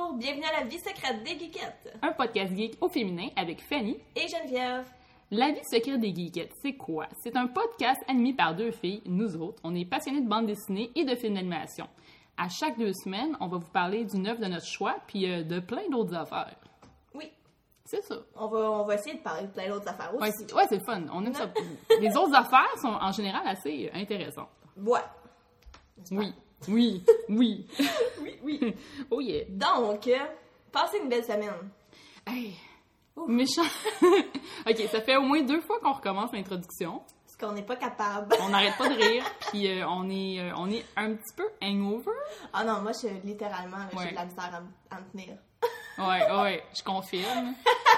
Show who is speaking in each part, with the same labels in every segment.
Speaker 1: Bonjour, bienvenue à la vie secrète des geekettes.
Speaker 2: Un podcast geek au féminin avec Fanny
Speaker 1: et Geneviève.
Speaker 2: La vie secrète des geekettes, c'est quoi? C'est un podcast animé par deux filles, nous autres. On est passionnés de bande dessinée et de films d'animation. À chaque 2 semaines, on va vous parler d'une œuvre de notre choix puis de plein d'autres affaires.
Speaker 1: Oui.
Speaker 2: C'est ça.
Speaker 1: On va essayer de parler de plein d'autres affaires aussi.
Speaker 2: Ouais, c'est le fun. On aime ça. Les autres affaires sont en général assez intéressantes.
Speaker 1: Ouais.
Speaker 2: Oui.
Speaker 1: Oui.
Speaker 2: Oh yeah.
Speaker 1: Donc, passez une belle semaine.
Speaker 2: Hey, méchant. OK, ça fait au moins 2 fois qu'on recommence l'introduction.
Speaker 1: Parce qu'on n'est pas capable.
Speaker 2: On n'arrête pas de rire, puis on est un petit peu hangover.
Speaker 1: Ah non, moi, littéralement, j'ai de la misère à me tenir.
Speaker 2: Ouais, je confirme.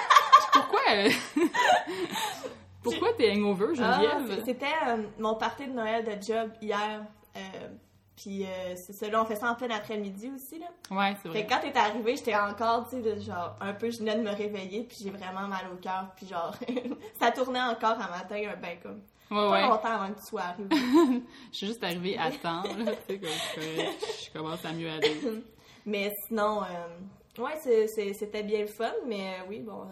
Speaker 2: Pourquoi t'es hangover, Geneviève?
Speaker 1: C'était mon party de Noël de job hier. Puis c'est ça, là, on fait ça en plein après-midi aussi, là.
Speaker 2: Ouais, c'est vrai.
Speaker 1: Fait que quand t'es arrivée, j'étais encore, tu sais, genre, un peu, je venais de me réveiller, puis j'ai vraiment mal au cœur, puis genre, ça tournait encore à matin, ben comme, pas longtemps avant que tu sois arrivée.
Speaker 2: Je suis juste arrivée à temps, là, tu sais, comme je commence à mieux aller.
Speaker 1: Mais sinon, ouais, c'était bien le fun, mais oui, bon,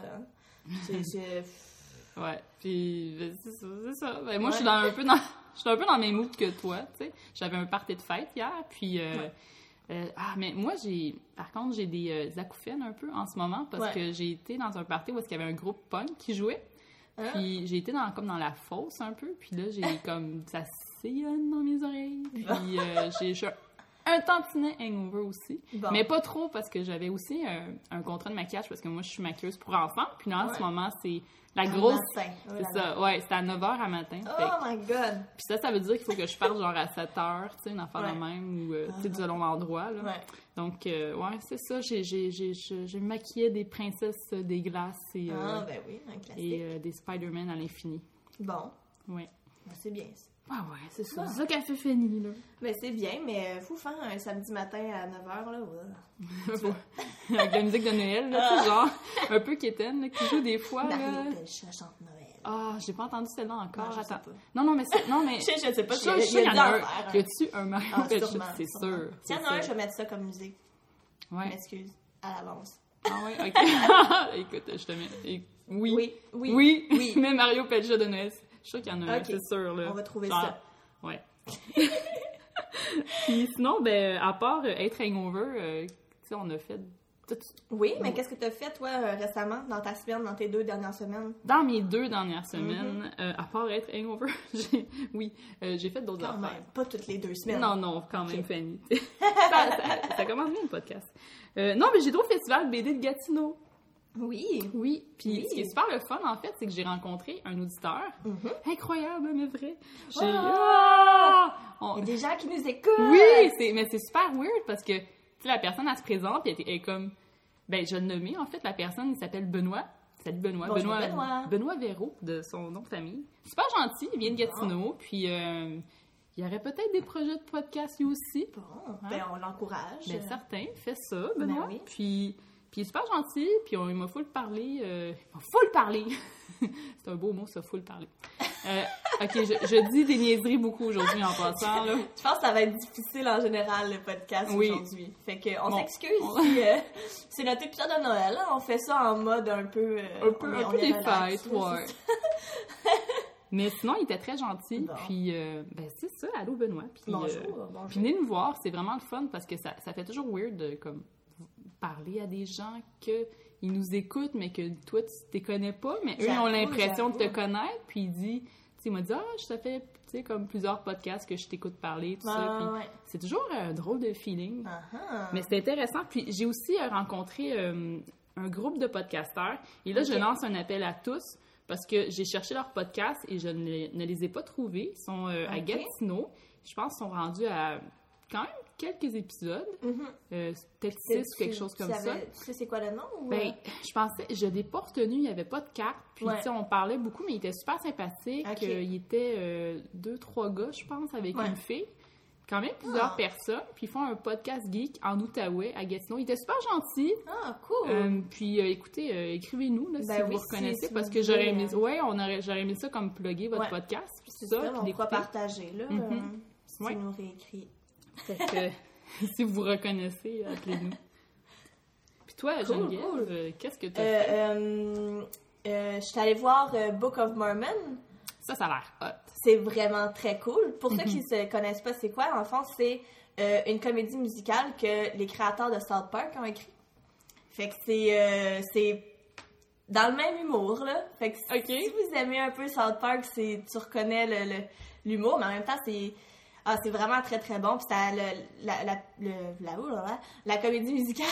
Speaker 2: Ouais, puis c'est ça. Ben, moi, je suis un peu dans le même mood que toi, tu sais. J'avais un party de fête hier, puis... mais moi, par contre, j'ai des acouphènes un peu en ce moment, parce que j'ai été dans un party où il y avait un groupe punk qui jouait, puis j'ai été comme dans la fosse un peu, puis là, j'ai comme... ça sillonne dans mes oreilles, puis je suis un tantinet hangover aussi, mais pas trop, parce que j'avais aussi un contrat de maquillage, parce que moi, je suis maquilleuse pour enfants, puis là, en ce moment, c'est... La grosse... c'est ça, ouais, c'était à 9h à matin.
Speaker 1: Oh my God!
Speaker 2: Puis ça veut dire qu'il faut que je parte genre à 7h, tu sais, une affaire de même, ou tu sais, selon l'endroit, là. Ouais. Donc, ouais, c'est ça, j'ai maquillé des princesses des glaces et,
Speaker 1: ben oui, un classique.
Speaker 2: Et des Spider-Man à l'infini.
Speaker 1: Bon.
Speaker 2: Ouais.
Speaker 1: Ben, c'est bien ça.
Speaker 2: Ah ouais, c'est ça. C'est ça qu'a fait Fanny, là.
Speaker 1: Ben c'est bien, mais faut faire un samedi matin à 9h, là, ouais.
Speaker 2: Avec la musique de Noël, là, genre, un peu quétaine, là, qui joue des fois, là.
Speaker 1: Mario Pelcha chante Noël.
Speaker 2: Ah, j'ai pas entendu celle-là encore.
Speaker 1: Non,
Speaker 2: attends. Non, mais
Speaker 1: je sais pas si
Speaker 2: il y en a un. Y a-tu un Mario Pelcha? C'est sûr.
Speaker 1: S'il y en a un, je vais mettre ça comme musique.
Speaker 2: Ouais.
Speaker 1: Je m'excuse. À l'avance.
Speaker 2: Ah ouais, OK. Écoute, je te mets... Oui. Mais Mario Pelcha de Noël, je suis sûre qu'il y en a un, c'est sûr, là.
Speaker 1: On va trouver ça.
Speaker 2: Ouais. Puis sinon, ben, à part être hangover, tu sais, on a fait...
Speaker 1: Oui, mais qu'est-ce que tu as fait, toi, récemment, dans ta semaine, dans tes 2 dernières semaines?
Speaker 2: Dans mes 2 dernières semaines, à part être hangover, j'ai fait d'autres affaires.
Speaker 1: Même, pas toutes les 2 semaines.
Speaker 2: Non, quand même, Fanny. ça commence bien, le podcast. Non, mais j'ai été au festival BD de Gatineau. Oui. Puis ce qui est super le fun, en fait, c'est que j'ai rencontré un auditeur. Incroyable, mais vrai. Il
Speaker 1: y a des gens qui nous écoutent!
Speaker 2: Oui, mais c'est super weird parce que, tu sais, la personne, elle se présente et elle est comme... Ben, je vais le nommer, en fait, la personne, il s'appelle Benoît. Salut Benoît.
Speaker 1: Bonjour,
Speaker 2: Benoît Véro, de son nom de famille. Super gentil, il vient de Gatineau, puis... il y aurait peut-être des projets de podcast lui aussi.
Speaker 1: Bon, ben on l'encourage.
Speaker 2: Ben certain, fais ça, Benoît.
Speaker 1: Ben oui.
Speaker 2: Puis il est super gentil, puis il m'a full parlé. Full parler! C'est un beau mot, ça, full parler. OK, je dis des niaiseries beaucoup aujourd'hui en passant, là.
Speaker 1: Je pense que ça va être difficile en général, le podcast aujourd'hui. Fait qu'on s'excuse si c'est notre épisode de Noël. Hein? On fait ça en mode un peu
Speaker 2: des fêtes, ouais. Mais sinon, il était très gentil, puis ben c'est ça, allô Benoît. Puis,
Speaker 1: bonjour.
Speaker 2: Puis venez nous voir, c'est vraiment le fun, parce que ça fait toujours weird de comme, parler à des gens qu'ils nous écoutent, mais que toi, tu ne connais pas, mais eux, ils ont l'impression de te connaître, puis il m'a dit, ça fait, tu sais, comme plusieurs podcasts que je t'écoute parler, tout ça, puis c'est toujours un drôle de feeling. Mais c'est intéressant, puis j'ai aussi rencontré un groupe de podcasteurs, et là, je lance un appel à tous, parce que j'ai cherché leur podcast et je ne les ai pas trouvés. Ils sont à Gatineau. Je pense qu'ils sont rendus à quand même quelques épisodes. Peut-être 6 ou quelque chose comme ça.
Speaker 1: Tu sais c'est quoi le nom? Ou...
Speaker 2: Ben, je l'ai pas retenu. Il n'y avait pas de carte. Puis, tu sais, on parlait beaucoup, mais il était super sympathique. Il était 2-3 gars, je pense, avec une fille. Quand même plusieurs personnes, puis ils font un podcast geek en Outaouais, à Gatineau. Ils étaient super gentils.
Speaker 1: Ah, cool!
Speaker 2: Puis écoutez, écrivez-nous là, si vous reconnaissez, parce que j'aurais aimé, j'aurais aimé ça comme plugger votre podcast.
Speaker 1: C'est ça, on pourra partager, là, si tu nous réécris.
Speaker 2: Fait que, si vous reconnaissez, appelez-nous. toi, Geneviève, qu'est-ce que tu as fait?
Speaker 1: Je suis allée voir Book of Mormon.
Speaker 2: Ça a l'air hot.
Speaker 1: C'est vraiment très cool. Pour ceux qui ne connaissent pas c'est quoi, en fond, c'est une comédie musicale que les créateurs de South Park ont écrit. Fait que c'est dans le même humour, là. Fait que si vous aimez un peu South Park, tu reconnais l'humour, mais en même temps, c'est vraiment très très bon. Puis la comédie musicale,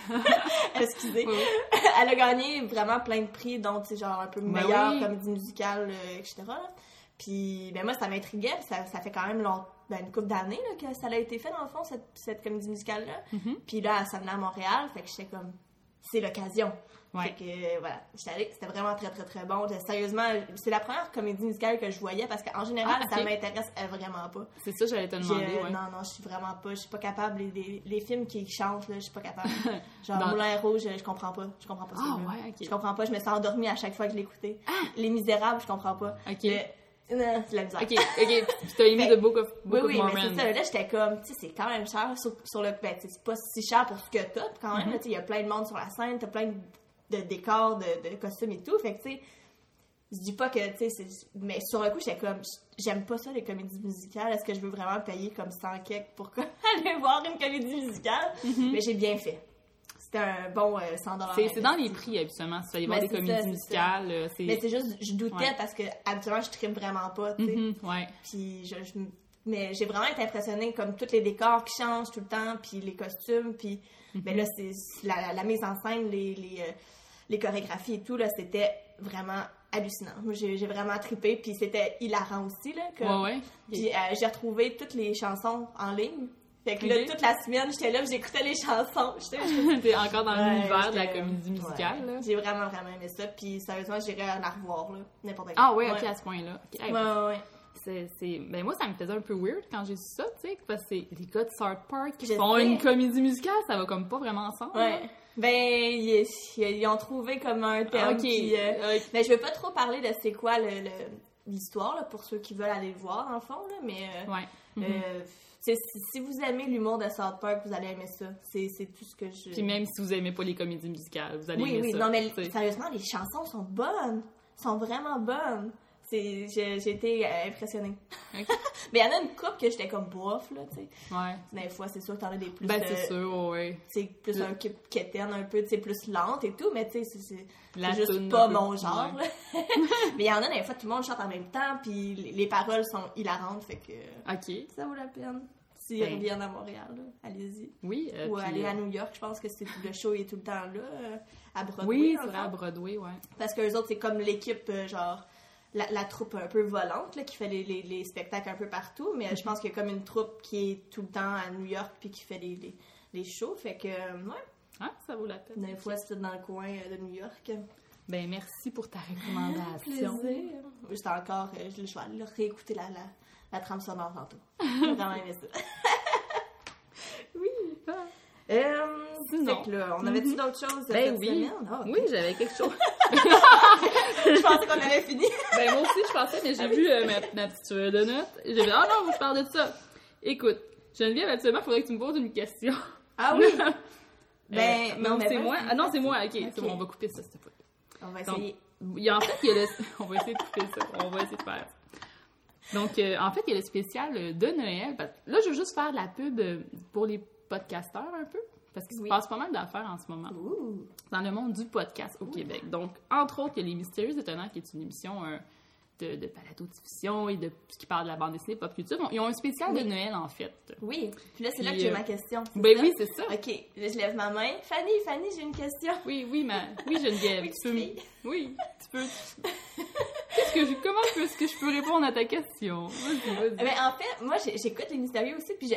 Speaker 1: excusez, elle a gagné vraiment plein de prix, donc c'est genre un peu meilleure comédie musicale, etc. Là. Puis ben moi ça m'intriguait, ça fait quand même une couple d'années là, que ça a été fait dans le fond cette comédie musicale là. Puis là ça venait à Montréal, fait que j'étais comme c'est l'occasion. Fait que, voilà, j'étais allée, c'était vraiment très, très, très bon. Sérieusement, c'est la première comédie musicale que je voyais parce qu'en général, ça m'intéresse vraiment pas.
Speaker 2: C'est ça, j'allais te demander,
Speaker 1: Non, je suis vraiment pas, je suis pas capable. Les films qui chantent, là, je suis pas capable. Genre, Moulin Rouge, je comprends pas. Je comprends pas Je comprends pas, je me suis endormie à chaque fois que je l'écoutais. Les Misérables, je comprends pas. Non, c'est la misère.
Speaker 2: OK. Puis t'as aimé The Book of Mormon.
Speaker 1: Oui, mais c'est ça. Là, j'étais comme, tu sais, c'est quand même cher sur le... Ben, c'est pas si cher pour ce que t'as, quand même. Tu sais, il y a plein de monde sur la scène, t'as plein de décors, de costumes et tout. Fait que, tu sais, je dis pas que, tu sais, mais sur le coup, j'étais comme, j'aime pas ça, les comédies musicales. Est-ce que je veux vraiment payer comme 100 kek pour aller voir une comédie musicale? Mais j'ai bien fait. C'était un bon 100$.
Speaker 2: C'est dans les prix, habituellement, si tu vas aller voir des comédies musicales.
Speaker 1: Mais c'est juste, je doutais parce que, habituellement, je tripe vraiment pas, tu sais. Puis mais j'ai vraiment été impressionnée, comme tous les décors qui changent tout le temps, puis les costumes, puis ben là, c'est la mise en scène, les chorégraphies et tout, là, c'était vraiment hallucinant. Moi, j'ai vraiment trippé, puis c'était hilarant aussi, là. Puis j'ai retrouvé toutes les chansons en ligne. Fait que là, toute la semaine, j'étais là, j'écoutais les chansons.
Speaker 2: T'es encore dans l'univers de la comédie musicale, là.
Speaker 1: J'ai vraiment, vraiment aimé ça, puis sérieusement, j'irais la revoir, là, n'importe quoi.
Speaker 2: Ah ouais, ok, à ce point-là.
Speaker 1: Ouais.
Speaker 2: Ben moi, ça me faisait un peu weird quand j'ai su ça, tu sais, parce que c'est les gars de South Park qui font une comédie musicale, ça va comme pas vraiment ensemble.
Speaker 1: Ouais. Là. Ben, ils ont trouvé comme un terme qui... Mais je veux pas trop parler de c'est quoi l'histoire, là, pour ceux qui veulent aller le voir, dans le fond, là, mais... si vous aimez l'humour de South Park, vous allez aimer ça. C'est tout ce que je...
Speaker 2: Puis même si vous aimez pas les comédies musicales, vous allez aimer ça. Oui,
Speaker 1: non, mais sérieusement, les chansons sont bonnes. Sont vraiment bonnes. J'ai été impressionnée. Mais il y en a une couple que j'étais comme bof, là, tu sais. Ouais. Des fois, c'est sûr que t'en as des plus...
Speaker 2: Ben, c'est sûr, ouais.
Speaker 1: C'est plus un quétaine, un peu, tu sais, plus lente et tout, mais tu sais, c'est juste pas mon genre, là. Mais il y en a des fois, tout le monde chante en même temps, puis les paroles sont hilarantes, fait que...
Speaker 2: OK.
Speaker 1: Ça vaut la peine. S'ils reviennent à Montréal, là, allez-y.
Speaker 2: Oui.
Speaker 1: Ou aller à New York, je pense que le show est tout le temps là, à Broadway.
Speaker 2: Oui, c'est vrai, à Broadway, ouais.
Speaker 1: Parce qu'eux autres, c'est comme l'équipe, genre... La troupe un peu volante, là, qui fait les spectacles un peu partout, mais je pense qu'il y a comme une troupe qui est tout le temps à New York puis qui fait les shows, fait que, ouais.
Speaker 2: Ah, ça vaut la peine.
Speaker 1: Des fois, c'est dans le coin de New York.
Speaker 2: Ben, merci pour ta recommandation.
Speaker 1: Plaisir. Juste encore, je vais aller réécouter la trame sonore tantôt. J'ai vraiment aimé ça. Oui.
Speaker 2: Sinon,
Speaker 1: fait que là, on avait-tu d'autres choses
Speaker 2: cette
Speaker 1: semaine?
Speaker 2: Oui, j'avais quelque chose.
Speaker 1: Je pensais qu'on avait fini.
Speaker 2: Ben moi aussi, je pensais, mais j'ai vu ma petite feuille de notes. J'ai dit, oh non, je parle de ça. Écoute, Geneviève, actuellement, il faudrait que tu me poses une question.
Speaker 1: Ah oui?
Speaker 2: Non, c'est moi. Ah non, c'est moi. OK, c'est bon, on va couper ça, cette fois.
Speaker 1: On va essayer.
Speaker 2: En fait, il y a on va essayer de couper ça. On va essayer de faire. Donc, en fait, il y a le spécial de Noël. Là, je veux juste faire de la pub pour les podcasteurs un peu, parce qu'il se passe pas mal d'affaires en ce moment dans le monde du podcast au Québec. Donc, entre autres, il y a Les Mystérieux Étonnants, qui est une émission de balado-diffusion et qui parle de la bande dessinée pop culture. Ils ont un spécial de Noël, en fait.
Speaker 1: Oui, puis là, c'est là que j'ai ma question.
Speaker 2: Ben oui, c'est ça.
Speaker 1: OK, là, je lève ma main. Fanny, j'ai une question.
Speaker 2: Oui, Geneviève. Oui, tu peux... Comment est-ce que je peux répondre à ta question? Vas-y.
Speaker 1: Ben, en fait, moi, j'écoute Les Mystérieux aussi, puis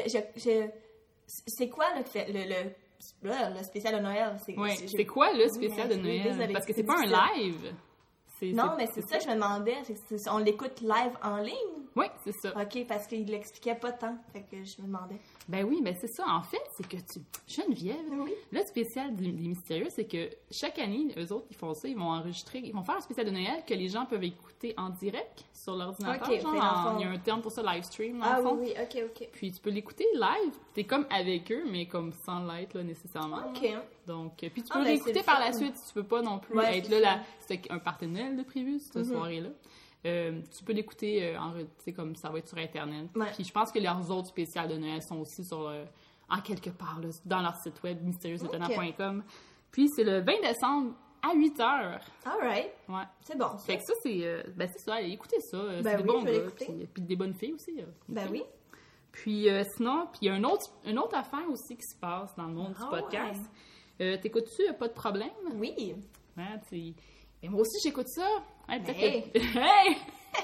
Speaker 1: c'est quoi le spécial de Noël?
Speaker 2: C'est quoi le spécial de Noël? Désolée, parce que c'est pas un live.
Speaker 1: Non, mais c'est ça que je me demandais. On l'écoute live en ligne?
Speaker 2: Oui, c'est ça.
Speaker 1: OK, parce qu'il l'expliquait pas tant, fait que je me demandais.
Speaker 2: Ben oui, ben c'est ça. En fait, c'est que Geneviève, le spécial des Mystérieux, c'est que chaque année, eux autres, ils font ça, ils vont faire un spécial de Noël que les gens peuvent écouter en direct sur l'ordinateur.
Speaker 1: Il
Speaker 2: y a un terme pour ça, live stream, dans le fond.
Speaker 1: Oui, OK.
Speaker 2: Puis tu peux l'écouter live, t'es comme avec eux, mais comme sans l'être, là, nécessairement.
Speaker 1: OK.
Speaker 2: Donc, puis tu peux l'écouter par la suite si tu peux pas non plus être là. C'est un partenaire de prévu, cette soirée-là. Tu peux l'écouter comme ça va être sur Internet.
Speaker 1: Ouais.
Speaker 2: Puis je pense que leurs autres spéciales de Noël sont aussi sur en quelque part là, dans leur site web mystérieuxétonnants.com. Puis c'est le 20 décembre à 8h.
Speaker 1: All right.
Speaker 2: Ouais.
Speaker 1: C'est bon.
Speaker 2: Fait que ça, c'est ça. Allez, écoutez ça. C'est des bons gars. Puis des bonnes filles aussi.
Speaker 1: Ben oui.
Speaker 2: Puis sinon, puis il y a une autre affaire aussi qui se passe dans le monde du podcast. Ouais. T'écoutes-tu Pas de problème?
Speaker 1: Oui.
Speaker 2: Ouais, et moi aussi, j'écoute ça. Hey, peut-être que... Hey!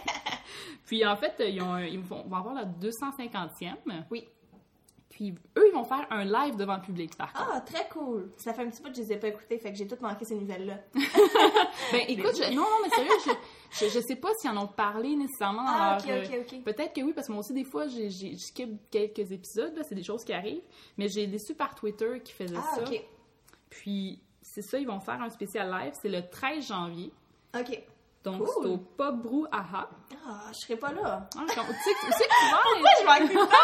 Speaker 2: Puis, en fait, ils vont avoir la 250e.
Speaker 1: Oui.
Speaker 2: Puis, eux, ils vont faire un live devant le public, par contre.
Speaker 1: Ah, très cool. Ça fait un petit peu que je les ai pas écoutés, fait que j'ai tout manqué ces nouvelles-là.
Speaker 2: Ben, écoute, non, mais sérieux, je sais pas s'ils en ont parlé nécessairement dans leur...
Speaker 1: OK.
Speaker 2: Peut-être que oui, parce que moi aussi, des fois, j'ai skip quelques épisodes, là, c'est des choses qui arrivent, mais j'ai des su par Twitter qui faisaient ça. OK. Puis, c'est ça, ils vont faire un spécial live, c'est le 13 janvier.
Speaker 1: OK.
Speaker 2: Donc, c'est au Pub Brouhaha.
Speaker 1: Ah, je serai pas là.
Speaker 2: Ah, tu sais que tu vas?
Speaker 1: Pourquoi je manque tout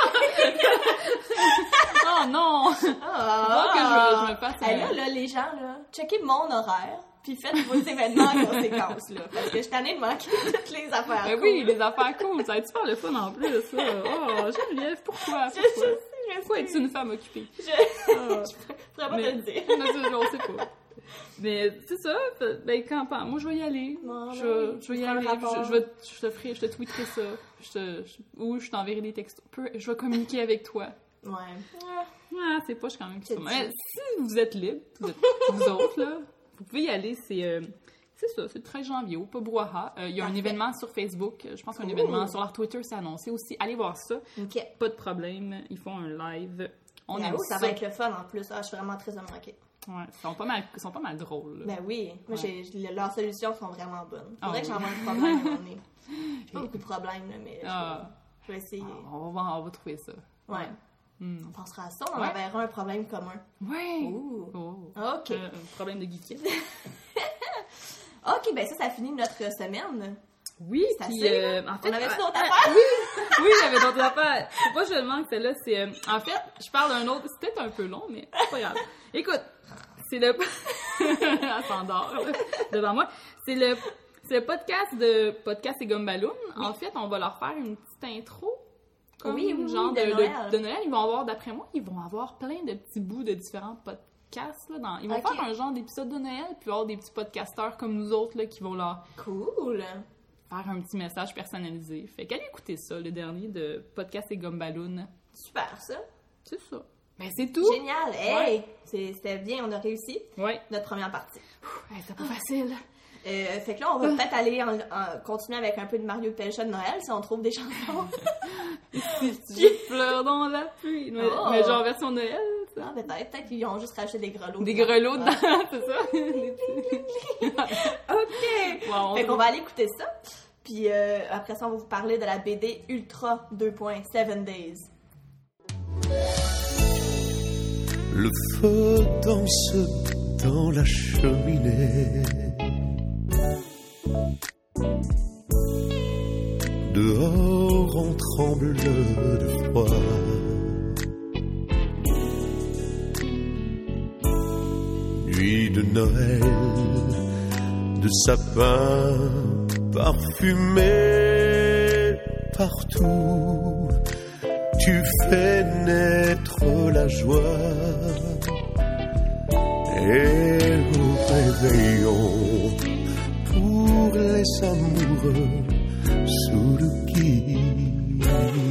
Speaker 1: le temps?
Speaker 2: Oh non! Tu vois que je me passe...
Speaker 1: Là, les gens, là, checkez mon horaire, puis faites vos événements en conséquence, là. Parce que je suis tannée de manquer toutes les affaires
Speaker 2: cool. Oui, les affaires cool. Ça va être super le fun en plus, ça. Oh, Geneviève, pourquoi? Pourquoi es-tu une femme occupée?
Speaker 1: Je pourrais pas te le dire.
Speaker 2: Non, je sais pas. Mais c'est ça, ben moi je vais y aller.
Speaker 1: Non,
Speaker 2: je vais y aller. Je te tweeterai ça. Ou je t'enverrai des textos. Je vais communiquer avec toi.
Speaker 1: Ouais.
Speaker 2: Ah, c'est pas, je suis quand même qui mais si vous êtes libre, vous autres, là, vous pouvez y aller. C'est ça, c'est le 13 janvier au Pub Brouhaha. Il y a un événement sur Facebook. Je pense qu'un événement sur leur Twitter s'est annoncé aussi. Allez voir ça.
Speaker 1: Okay.
Speaker 2: Pas de problème. Ils font un live.
Speaker 1: Ça va être le fun en plus. Ah, je suis vraiment très manquée.
Speaker 2: Ouais, ils sont pas mal drôles. Là.
Speaker 1: Ben oui. Moi, leurs solutions sont vraiment bonnes. Faudrait que j'en vois un problème à un moment donné. J'ai pas beaucoup de problèmes, là, mais je vais essayer.
Speaker 2: On va trouver ça.
Speaker 1: Ouais. On pensera à ça, on enverra un problème commun.
Speaker 2: Ouais.
Speaker 1: OK.
Speaker 2: Un problème de geekette.
Speaker 1: OK, ben ça finit notre semaine.
Speaker 2: Oui,
Speaker 1: c'est assez.
Speaker 2: En fait,
Speaker 1: on avait d'autres affaires?
Speaker 2: Oui, j'avais d'autres affaires. Faut pas que je le manque, celle-là. C'est, en fait, je parle d'un autre. C'est peut-être un peu long, mais c'est pas grave. Écoute, c'est le... Elle s'endort, devant moi. C'est le podcast de Podcast et Gumballoon. Oui. En fait, on va leur faire une petite intro. Genre de Noël. Ils vont avoir, d'après moi, plein de petits bouts de différents podcasts. Là, ils vont faire un genre d'épisode de Noël, puis avoir des petits podcasteurs comme nous autres là, qui vont leur...
Speaker 1: Cool!
Speaker 2: Faire un petit message personnalisé. Fait qu'allez écouter ça, le dernier de Podcast et Gumballoon.
Speaker 1: Super, ça!
Speaker 2: C'est ça. Ben, c'est tout!
Speaker 1: Génial! Hey! C'était bien, on a réussi.
Speaker 2: Ouais.
Speaker 1: Notre première partie.
Speaker 2: C'était pas facile.
Speaker 1: Fait que là, on va peut-être aller continuer avec un peu de Mario Pelcha de Noël, si on trouve des chansons.
Speaker 2: Je pleure dans la pluie. Mais genre version Noël.
Speaker 1: Ah, peut-être qu'ils ont juste rajouté des grelots.
Speaker 2: Des grelots dedans, c'est ça?
Speaker 1: OK! Wow, fait qu'on va aller écouter ça. Puis après ça, on va vous parler de la BD Ultra 2.7 Days.
Speaker 3: Le feu danse dans la cheminée. Dehors on tremble de froid. Nuit de Noël, de sapins parfumés partout. Tu fais naître la joie. Et au réveillon, pour les amoureux sous le gui,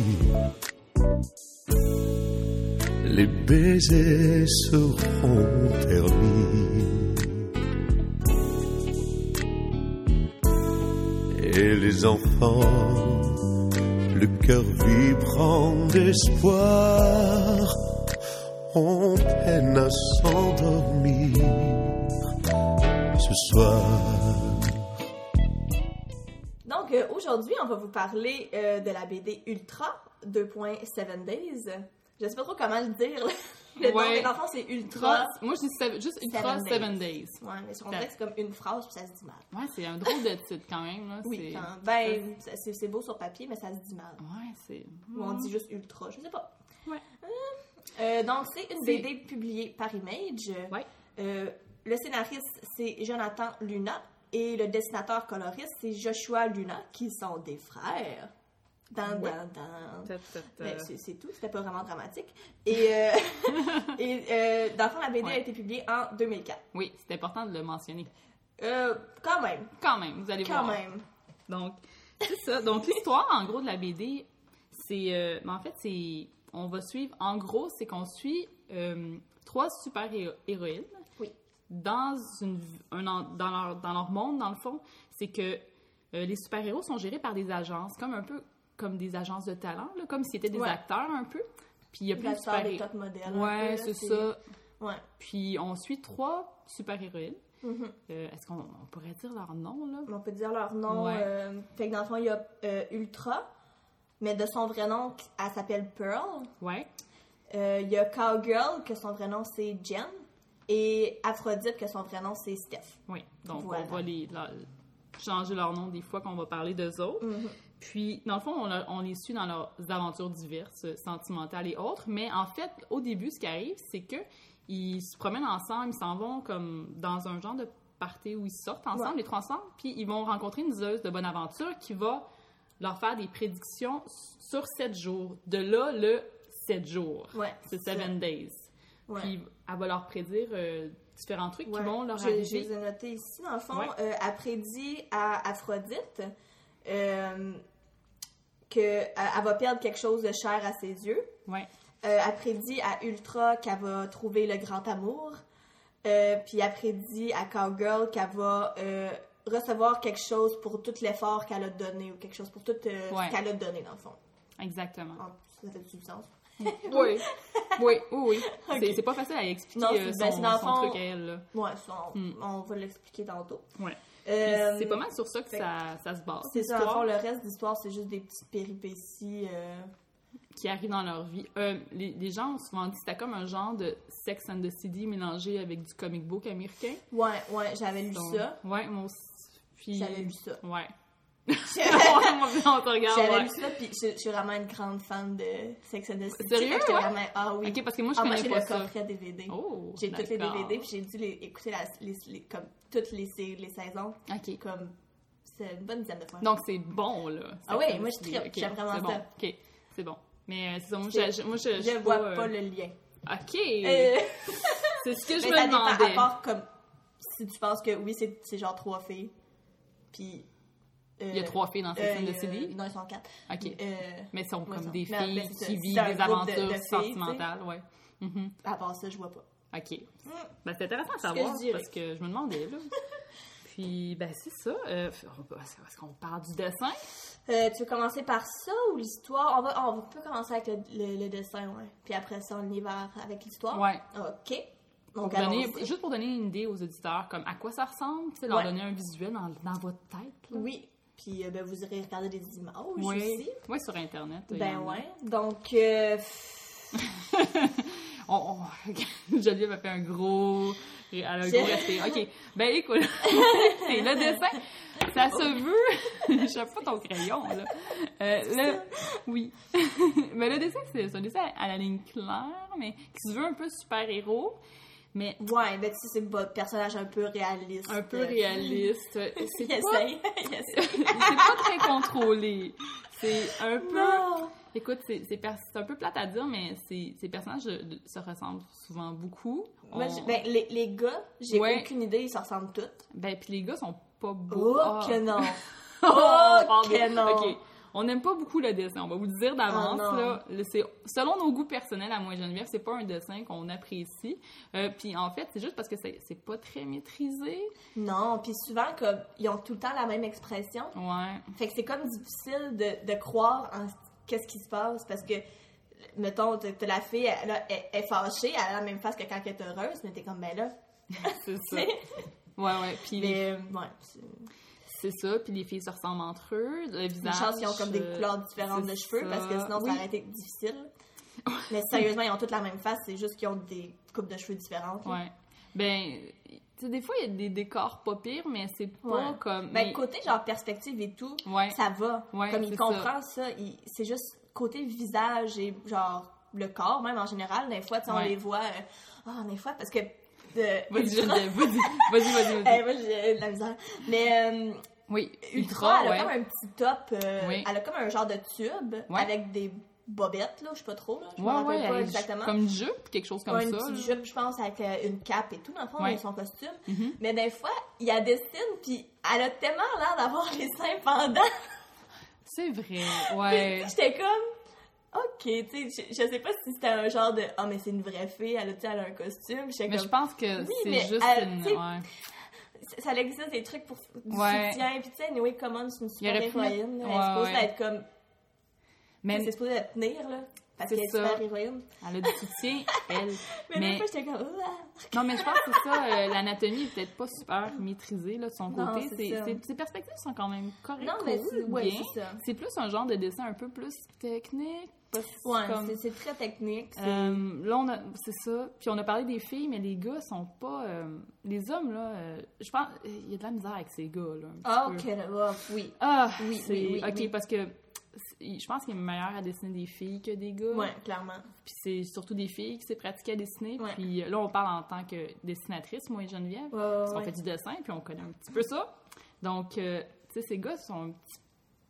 Speaker 3: les baisers seront permis et les enfants, le cœur vibrant d'espoir, ont peine à s'endormir ce soir.
Speaker 1: Donc aujourd'hui, on va vous parler de la BD Ultra 2.7 Days. Je sais pas trop comment le dire. Le nom, mais dans le fond, c'est Ultra.
Speaker 2: Moi, je dis juste Ultra 7 Days.
Speaker 1: Ouais, mais on dirait que c'est comme une phrase, puis ça se dit mal.
Speaker 2: Ouais, c'est un drôle de titre quand même. Là.
Speaker 1: Oui, ben, c'est beau sur papier, mais ça se dit mal.
Speaker 2: Ouais, c'est...
Speaker 1: Ou on dit juste Ultra, je sais pas.
Speaker 2: Ouais.
Speaker 1: Donc, c'est une BD publiée par Image.
Speaker 2: Ouais.
Speaker 1: Le scénariste, c'est Jonathan Luna. Et le dessinateur coloriste, c'est Joshua Luna, qui sont des frères. Ben, c'est tout, c'était pas vraiment dramatique. Et dans le fond, la BD a été publiée en 2004.
Speaker 2: Oui, c'est important de le mentionner.
Speaker 1: Quand même.
Speaker 2: Quand même, vous allez voir.
Speaker 1: Quand même.
Speaker 2: Donc, c'est ça. Donc, l'histoire, en gros, de la BD, c'est... en fait, c'est... On va suivre... En gros, c'est qu'on suit 3 super-héroïnes.
Speaker 1: Oui.
Speaker 2: Dans leur monde, dans le fond, c'est que les super-héros sont gérés par des agences, un peu comme des agences de talent, là, comme s'ils étaient des acteurs un peu. Puis il y a plus de super-héros.
Speaker 1: Top modèle.
Speaker 2: Ouais, c'est ça.
Speaker 1: Ouais.
Speaker 2: Puis on suit 3 super-héroïnes.
Speaker 1: Mm-hmm.
Speaker 2: Est-ce qu'on pourrait dire leur nom, là?
Speaker 1: On peut dire leur nom.
Speaker 2: Ouais.
Speaker 1: Fait que dans le fond, il y a Ultra, mais de son vrai nom, elle s'appelle Pearl.
Speaker 2: Ouais.
Speaker 1: Il y a Cowgirl, que son vrai nom, c'est Jen. Et Aphrodite, que son vrai nom, c'est Steph.
Speaker 2: Oui, donc
Speaker 1: voilà.
Speaker 2: on va changer leur nom des fois qu'on va parler d'eux autres.
Speaker 1: Mm-hmm.
Speaker 2: Puis, dans le fond, on les suit dans leurs aventures diverses, sentimentales et autres. Mais en fait, au début, ce qui arrive, c'est qu'ils se promènent ensemble, ils s'en vont comme dans un genre de party où ils sortent ensemble, les 3 ensemble. Puis, ils vont rencontrer une diseuse de bonne aventure qui va leur faire des prédictions sur 7 jours. De là, le 7 jours.
Speaker 1: Ouais,
Speaker 2: c'est 7 days.
Speaker 1: Ouais.
Speaker 2: Puis, elle va leur prédire différents trucs qui vont leur arriver.
Speaker 1: Je les ai notés ici. Dans le fond, elle prédit à Aphrodite qu'elle va perdre quelque chose de cher à ses yeux.
Speaker 2: Ouais.
Speaker 1: Elle prédit à Ultra qu'elle va trouver le grand amour. Puis elle prédit à Cowgirl qu'elle va recevoir quelque chose pour tout l'effort qu'elle a donné ou quelque chose pour tout ce qu'elle a donné, dans le fond.
Speaker 2: Exactement.
Speaker 1: Ça fait du sens.
Speaker 2: Oui. Okay. C'est pas facile à expliquer son truc à elle. Là.
Speaker 1: Ouais, on va l'expliquer tantôt.
Speaker 2: Ouais. C'est pas mal sur ça que ça se base.
Speaker 1: C'est ça, en fond, le reste de l'histoire, c'est juste des petites péripéties
Speaker 2: qui arrivent dans leur vie. Les gens ont souvent dit que c'était comme un genre de Sex and the City mélangé avec du comic book américain.
Speaker 1: Ouais, j'avais lu ça.
Speaker 2: Ouais, moi aussi. Puis...
Speaker 1: J'avais lu ça.
Speaker 2: Ouais. On te regarde.
Speaker 1: J'avais lu ça, puis je suis vraiment une grande fan de Sex and the City.
Speaker 2: Sérieux?
Speaker 1: Vraiment... Ah oui.
Speaker 2: Ok, parce que moi, je connais pas ça.
Speaker 1: J'ai le coffret DVD.
Speaker 2: Oh,
Speaker 1: j'ai tous les DVD, puis j'ai dû écouter comme toutes les saisons.
Speaker 2: Ok.
Speaker 1: Comme, c'est une bonne dizaine de fois.
Speaker 2: Donc, c'est bon, là.
Speaker 1: Ah oui, moi, je tripe. J'aime vraiment ça.
Speaker 2: Bon. Ok, c'est bon. Mais c'est ça, moi,
Speaker 1: je vois pas le lien.
Speaker 2: Ok. C'est ce que je me demandais.
Speaker 1: À part comme, si tu penses que oui, c'est genre 3 filles, puis...
Speaker 2: il y a 3 filles dans cette scène de CD?
Speaker 1: Non, ils sont 4.
Speaker 2: OK. Mais ils sont comme des
Speaker 1: filles
Speaker 2: qui vivent des aventures sentimentales, ouais.
Speaker 1: À part ça, je vois pas.
Speaker 2: OK. Ben, c'est intéressant à savoir, parce que je me demandais, là. Puis, ben, c'est ça. Est-ce qu'on parle du dessin?
Speaker 1: Tu veux commencer par ça ou l'histoire? On peut commencer avec le dessin, ouais. Puis après ça, on y va avec l'histoire?
Speaker 2: Ouais.
Speaker 1: OK.
Speaker 2: Donc, juste pour donner une idée aux auditeurs, comme à quoi ça ressemble, tu sais, leur donner un visuel dans votre tête. Là.
Speaker 1: Oui. Puis vous irez regarder des images aussi.
Speaker 2: Oui, sur Internet.
Speaker 1: Ben ouais. Donc...
Speaker 2: Geneviève a fait un gros... Elle a un gros respect. OK. Ben écoute, c'est le dessin. Ça se veut... Je sais pas ton crayon, là. Oui. Mais le dessin, c'est un dessin à la ligne claire, mais qui se veut un peu super-héros. Mais...
Speaker 1: Ouais, ben tu sais, c'est un personnage un peu réaliste.
Speaker 2: Un peu réaliste.
Speaker 1: Il essaye.
Speaker 2: C'est pas très contrôlé. C'est un peu...
Speaker 1: Non.
Speaker 2: Écoute, c'est un peu plate à dire, mais ces personnages se ressemblent souvent beaucoup.
Speaker 1: Moi, ben, les gars, j'ai aucune idée, ils se ressemblent tous.
Speaker 2: Ben, puis les gars sont pas beaux.
Speaker 1: Oh, que non! Oh, que non!
Speaker 2: OK. On n'aime pas beaucoup le dessin. On va vous le dire d'avance. Là, selon nos goûts personnels, à moi et Geneviève, c'est pas un dessin qu'on apprécie. Puis en fait, c'est juste parce que c'est pas très maîtrisé.
Speaker 1: Non, puis souvent, comme, ils ont tout le temps la même expression.
Speaker 2: Ouais.
Speaker 1: Fait que c'est comme difficile de croire en qu'est-ce qui se passe parce que, mettons, t'as la fille, elle est fâchée, elle a la même face que quand elle est heureuse, mais t'es comme, ben là.
Speaker 2: C'est ça. Ouais. Puis...
Speaker 1: Mais, ouais.
Speaker 2: C'est ça, puis les filles se ressemblent entre eux, le visage...
Speaker 1: Une chance qu'ils ont comme des couleurs différentes de cheveux, parce que sinon, ça aurait été difficile. Mais sérieusement, ils ont toutes la même face, c'est juste qu'ils ont des coupes de cheveux différentes. Là.
Speaker 2: Ouais. Ben, tu sais, des fois, il y a des décors pas pires, mais c'est pas comme...
Speaker 1: Ben, côté, genre, perspective et tout, ça va. Comme il comprend ça, c'est juste côté visage et, genre, le corps, même, en général. Des fois, tu sais, on les voit... des fois, parce que...
Speaker 2: Vas-y.
Speaker 1: Moi, j'ai de la misère. Mais...
Speaker 2: oui,
Speaker 1: Ultra, elle a comme un petit top... Elle a comme un genre de tube avec des... bobettes, là, je sais pas trop, là. Je me rappelle pas exactement.
Speaker 2: Comme une jupe, quelque chose comme ça.
Speaker 1: Une petite jupe, je pense, avec une cape et tout, dans le fond, son costume. Mais des fois, il y a Destine, puis elle a tellement l'air d'avoir les seins pendants.
Speaker 2: C'est vrai, ouais.
Speaker 1: J'étais comme, OK, tu sais, je sais pas si c'était un genre de, mais c'est une vraie fille, elle a un costume.
Speaker 2: Mais je pense que c'est juste une...
Speaker 1: Ça existe des trucs pour du soutien, puis tu sais, anyway, comment c'est une super héroïne. Elle est supposée être comme... Mais c'est supposé la tenir, là. Parce qu'elle est super héroïne.
Speaker 2: Elle a du soutien, elle.
Speaker 1: mais des fois, j'étais comme...
Speaker 2: Non, mais je pense que c'est ça. L'anatomie est peut-être pas super maîtrisée, là, de son côté. Ses perspectives sont quand même correctes.
Speaker 1: Non, mais c'est ça.
Speaker 2: C'est plus un genre de dessin un peu plus technique.
Speaker 1: C'est très technique.
Speaker 2: Là, c'est ça. Puis on a parlé des filles, mais les gars sont pas... les hommes, là, je pense... Il y a de la misère avec ces gars, là.
Speaker 1: Oui.
Speaker 2: Oui. OK, parce que... Je pense qu'il est meilleur à dessiner des filles que des gars.
Speaker 1: Oui, clairement.
Speaker 2: Puis c'est surtout des filles qui s'est pratiqué à dessiner. Puis là, on parle en tant que dessinatrice, moi et Geneviève. Parce qu'on fait du dessin, puis on connaît un petit peu ça. Donc, tu sais, ces gars sont un petit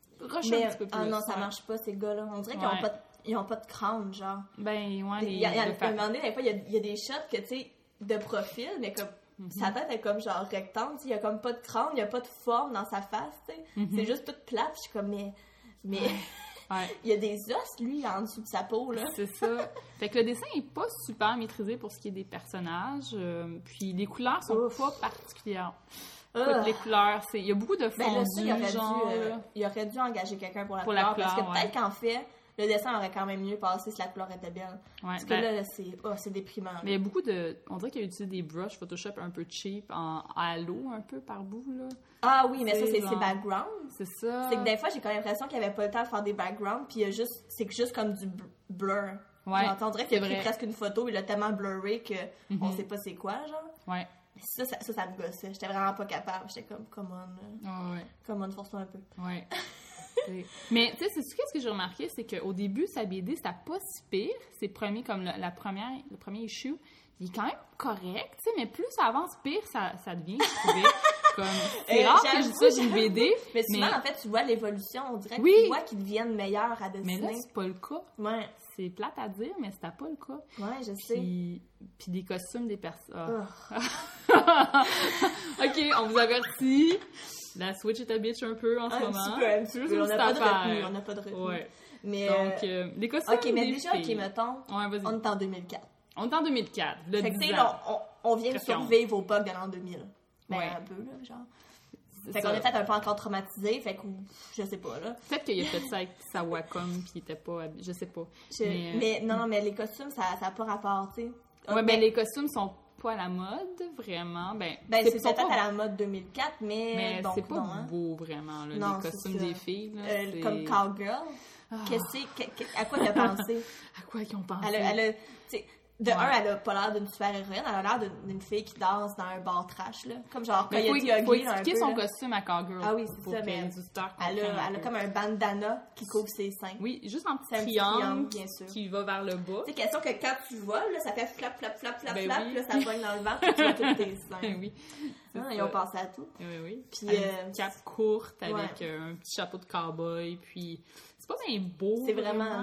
Speaker 2: peu plus.
Speaker 1: Ah non, ça marche pas, ces gars-là. On dirait qu'ils ont pas de crâne, genre.
Speaker 2: Ben, ouais,
Speaker 1: il y a un moment donné, des fois, il y a des shots que, tu sais, de profil, mais comme... Sa tête est comme genre rectangle, il y a comme pas de crâne, il y a pas de forme dans sa face, tu sais. C'est juste toute plate, je suis comme, mais il y a des os, lui, en dessous de sa peau, là.
Speaker 2: C'est ça. Fait que le dessin est pas super maîtrisé pour ce qui est des personnages. Puis les couleurs sont pas particulières. Les couleurs, il y a beaucoup de fondus,
Speaker 1: il aurait dû engager quelqu'un pour la couleur, parce que peut-être qu'en fait, le dessin aurait quand même mieux passé si la couleur était belle. Parce que là, c'est déprimant.
Speaker 2: Mais il y a beaucoup de... On dirait qu'il a utilisé des brushes Photoshop un peu cheap, en halo un peu par bout, là.
Speaker 1: Ah oui, mais ça, c'est ses backgrounds.
Speaker 2: C'est ça.
Speaker 1: C'est que des fois, j'ai quand même l'impression qu'il n'y avait pas le temps de faire des backgrounds, puis c'est juste comme du blur.
Speaker 2: Ouais.
Speaker 1: Genre, on dirait qu'il a pris presque une photo, il l'a tellement blurré qu'on sait pas c'est quoi, genre.
Speaker 2: Ouais.
Speaker 1: Ça me gossait. J'étais vraiment pas capable. J'étais comme, come on. Come on, force-toi un peu.
Speaker 2: Ouais. Mais tu sais, c'est ce que j'ai remarqué, c'est qu'au début, sa BD, c'était pas si pire. C'est comme le premier issue, il est quand même correct, tu sais, mais plus ça avance, pire ça devient, je trouvais. C'est rare que je dis ça d'une BD.
Speaker 1: Mais souvent, en fait, tu vois l'évolution, on dirait que tu vois qu'ils deviennent meilleurs à dessiner.
Speaker 2: Mais là, c'est pas le cas.
Speaker 1: Ouais.
Speaker 2: C'est plate à dire, mais c'était pas le cas.
Speaker 1: Ouais, je sais.
Speaker 2: Puis des costumes des personnes. OK, on vous avertit. La Switch est à bitch un peu en ce moment.
Speaker 1: Un petit peu. On n'a pas de retenue.
Speaker 2: Ouais.
Speaker 1: Mais
Speaker 2: donc, les costumes
Speaker 1: OK, mais déjà, mettons,
Speaker 2: vas-y.
Speaker 1: On est en 2004.
Speaker 2: On est en 2004.
Speaker 1: Fait que, tu sais, on vient de survivre au bug de l'an 2000. Ben, un peu, là, genre. Fait qu'on est peut-être un peu encore traumatisé, fait que je sais pas, là.
Speaker 2: Peut-être qu'il a fait ça avec sa Wacom, pis il était pas... Je sais pas.
Speaker 1: Mais non, mais les costumes, ça n'a pas rapport, tu sais.
Speaker 2: Ouais, ben les costumes sont pas à la mode, vraiment. Ben
Speaker 1: c'est peut-être à la mode 2004, mais donc,
Speaker 2: c'est pas beau, vraiment, là,
Speaker 1: non,
Speaker 2: les costumes des filles. Là,
Speaker 1: comme Cowgirl. À quoi t'as pensé?
Speaker 2: À quoi ils ont pensé?
Speaker 1: Elle a elle a pas l'air d'une super héroïne, elle a l'air d'une fille qui danse dans un bar trash, là. Comme genre, quand il y a
Speaker 2: faut expliquer son costume à Cowgirl.
Speaker 1: Ah oui, c'est ça, mais elle a comme un bandana qui couvre ses seins.
Speaker 2: Oui, juste un petit triangle
Speaker 1: bien sûr,
Speaker 2: qui va vers le bas.
Speaker 1: C'est question que quand tu voles, là, ça fait flap, flap, flap, flap, flap, là, ça pogne dans le ventre, puis tu vois tous tes seins.
Speaker 2: Oui.
Speaker 1: Ils ont pensé à tout.
Speaker 2: Oui.
Speaker 1: Puis
Speaker 2: une cape courte avec un petit chapeau de cowboy, puis c'est pas bien beau.
Speaker 1: C'est vraiment,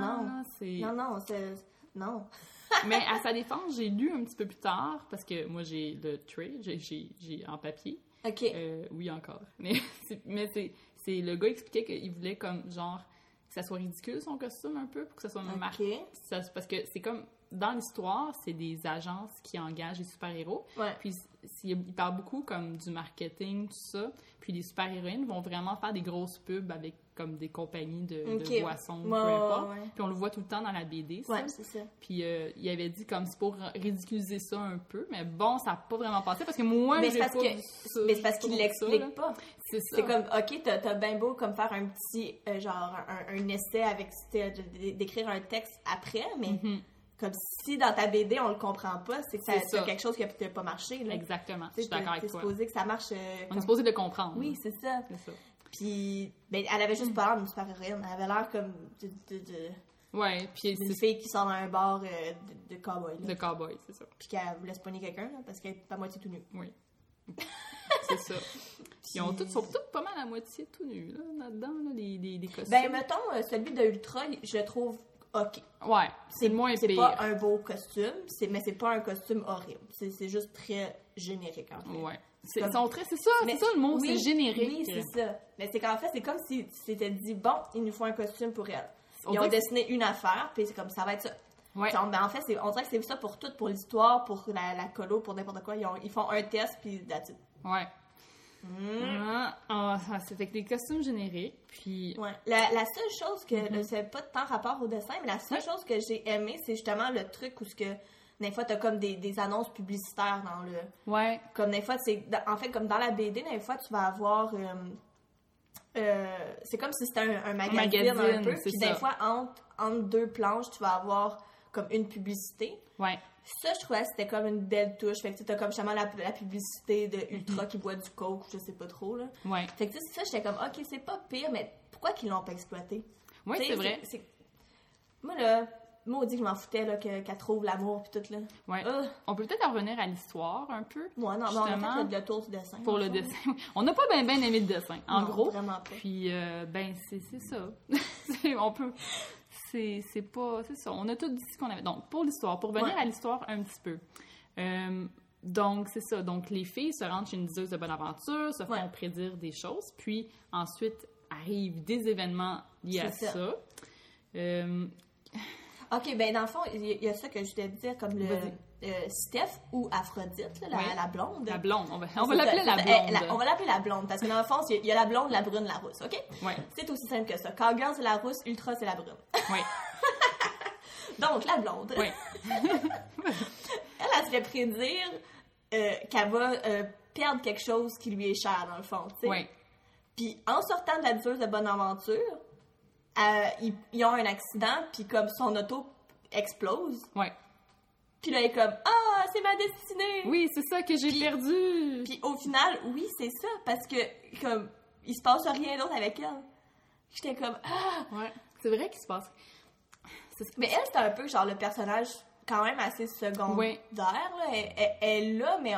Speaker 1: non.
Speaker 2: Mais à sa défense, j'ai lu un petit peu plus tard, parce que moi, j'ai le trade, j'ai en papier.
Speaker 1: OK.
Speaker 2: Oui, encore. Mais c'est le gars expliquait qu'il voulait comme, genre, que ça soit ridicule, son costume, un peu, pour que ça soit marqué. Parce que c'est comme, dans l'histoire, c'est des agences qui engagent des super-héros.
Speaker 1: Ouais.
Speaker 2: Puis, il parle beaucoup comme du marketing, tout ça. Puis, les super-héroïnes vont vraiment faire des grosses pubs avec comme des compagnies de boissons, peu importe. Puis on le voit tout le temps dans la BD, ça.
Speaker 1: Ouais, c'est ça.
Speaker 2: Puis il avait dit comme c'est pour ridiculiser ça un peu, mais bon, ça n'a pas vraiment passé parce que moi, j'ai pas vu ça.
Speaker 1: Mais c'est parce qu'il l'explique pas.
Speaker 2: C'est ça.
Speaker 1: C'est comme, OK, t'as bien beau comme faire un petit, genre, un essai avec, d'écrire un texte après, mais comme si dans ta BD, on le comprend pas, c'est que c'est quelque chose qui a peut-être pas marché, là.
Speaker 2: Exactement, je suis d'accord avec toi.
Speaker 1: C'est supposé que ça marche...
Speaker 2: On est supposé le comprendre.
Speaker 1: Oui, c'est ça. Puis, ben, elle avait juste pas l'air d'une super-héroïne. Elle avait l'air comme
Speaker 2: ouais, puis
Speaker 1: d'une fille qui sort dans un bar de cow-boy.
Speaker 2: De cow-boy, c'est ça.
Speaker 1: Puis qu'elle voulait se pogner quelqu'un, là, parce qu'elle est à moitié tout nue.
Speaker 2: Oui. C'est ça. Puis ils sont tous pas mal à moitié tout nus, là-dedans, là, les costumes.
Speaker 1: Ben, mettons, celui de Ultra, je le trouve OK.
Speaker 2: Ouais, c'est moins pire.
Speaker 1: C'est pas un beau costume, mais c'est pas un costume horrible. C'est juste très générique, en fait.
Speaker 2: Ouais. C'est ça le mot, c'est générique.
Speaker 1: Oui, c'est ça. Mais c'est qu'en fait, c'est comme si tu t'étais dit, bon, il nous faut un costume pour elle. Ils ont dessiné une affaire, puis c'est comme ça va être ça.
Speaker 2: Ouais.
Speaker 1: Ben, en fait, on dirait que c'est ça pour tout, pour l'histoire, pour la colo, pour n'importe quoi. Ils font un test, puis that's it.
Speaker 2: Ouais. Ça fait que des costumes génériques, puis...
Speaker 1: Ouais. La seule chose que... c'est pas tant rapport au dessin, mais la seule chose que j'ai aimé, c'est justement le truc où des fois, t'as comme des annonces publicitaires dans le...
Speaker 2: Ouais.
Speaker 1: Comme des fois, en fait, comme dans la BD, des fois, tu vas avoir... c'est comme si c'était un magazine un peu. Puis des fois, entre deux planches, tu vas avoir comme une publicité.
Speaker 2: Ouais.
Speaker 1: Ça, je trouvais que c'était comme une belle touche. Fait que tu as comme justement la publicité de Ultra qui boit du coke, je sais pas trop, là.
Speaker 2: Ouais.
Speaker 1: Fait que ça, j'étais comme, OK, c'est pas pire, mais pourquoi qu'ils l'ont pas exploité?
Speaker 2: Oui, c'est vrai.
Speaker 1: Moi, là, maudit que je m'en foutais, là, qu'elle trouve l'amour pis tout, là.
Speaker 2: Ouais. On peut peut-être revenir à l'histoire un peu.
Speaker 1: Ouais, non, mais on a fait le tour du dessin.
Speaker 2: Pour le dessin. On n'a pas bien aimé le dessin, en gros.
Speaker 1: Vraiment pas.
Speaker 2: Puis, ben, c'est ça. On peut... C'est pas... C'est ça. On a tout dit ce qu'on avait. Donc, pour l'histoire, pour revenir à l'histoire un petit peu. Donc, c'est ça. Donc, les filles se rendent chez une diseuse de bonne aventure, se font prédire des choses, puis ensuite arrivent des événements liés à ça.
Speaker 1: OK, ben dans le fond, il y a ça que je voulais dire, comme le Steph ou Aphrodite, là, la blonde.
Speaker 2: La blonde, on va l'appeler la blonde.
Speaker 1: On va l'appeler la blonde, parce que dans le fond, il y a la blonde, la brune, la rousse, OK?
Speaker 2: Ouais.
Speaker 1: C'est aussi simple que ça. Cowgirl, c'est la rousse, Ultra, c'est la brune.
Speaker 2: Oui.
Speaker 1: Donc, la blonde.
Speaker 2: Oui.
Speaker 1: elle se fait prédire qu'elle va perdre quelque chose qui lui est cher, dans le fond, tu sais.
Speaker 2: Oui.
Speaker 1: Puis, en sortant de la diseuse de bonne aventure, ils ont un accident, puis comme son auto explose.
Speaker 2: Ouais.
Speaker 1: Puis là, elle est comme « Ah, c'est ma destinée! »
Speaker 2: Oui, c'est ça que j'ai perdu!
Speaker 1: Puis au final, oui, c'est ça, parce que comme il se passe rien d'autre avec elle. J'étais comme « Ah! »
Speaker 2: Ouais, c'est vrai qu'il se passe...
Speaker 1: Mais elle, c'était un peu genre le personnage quand même assez secondaire, là. Elle est là, mais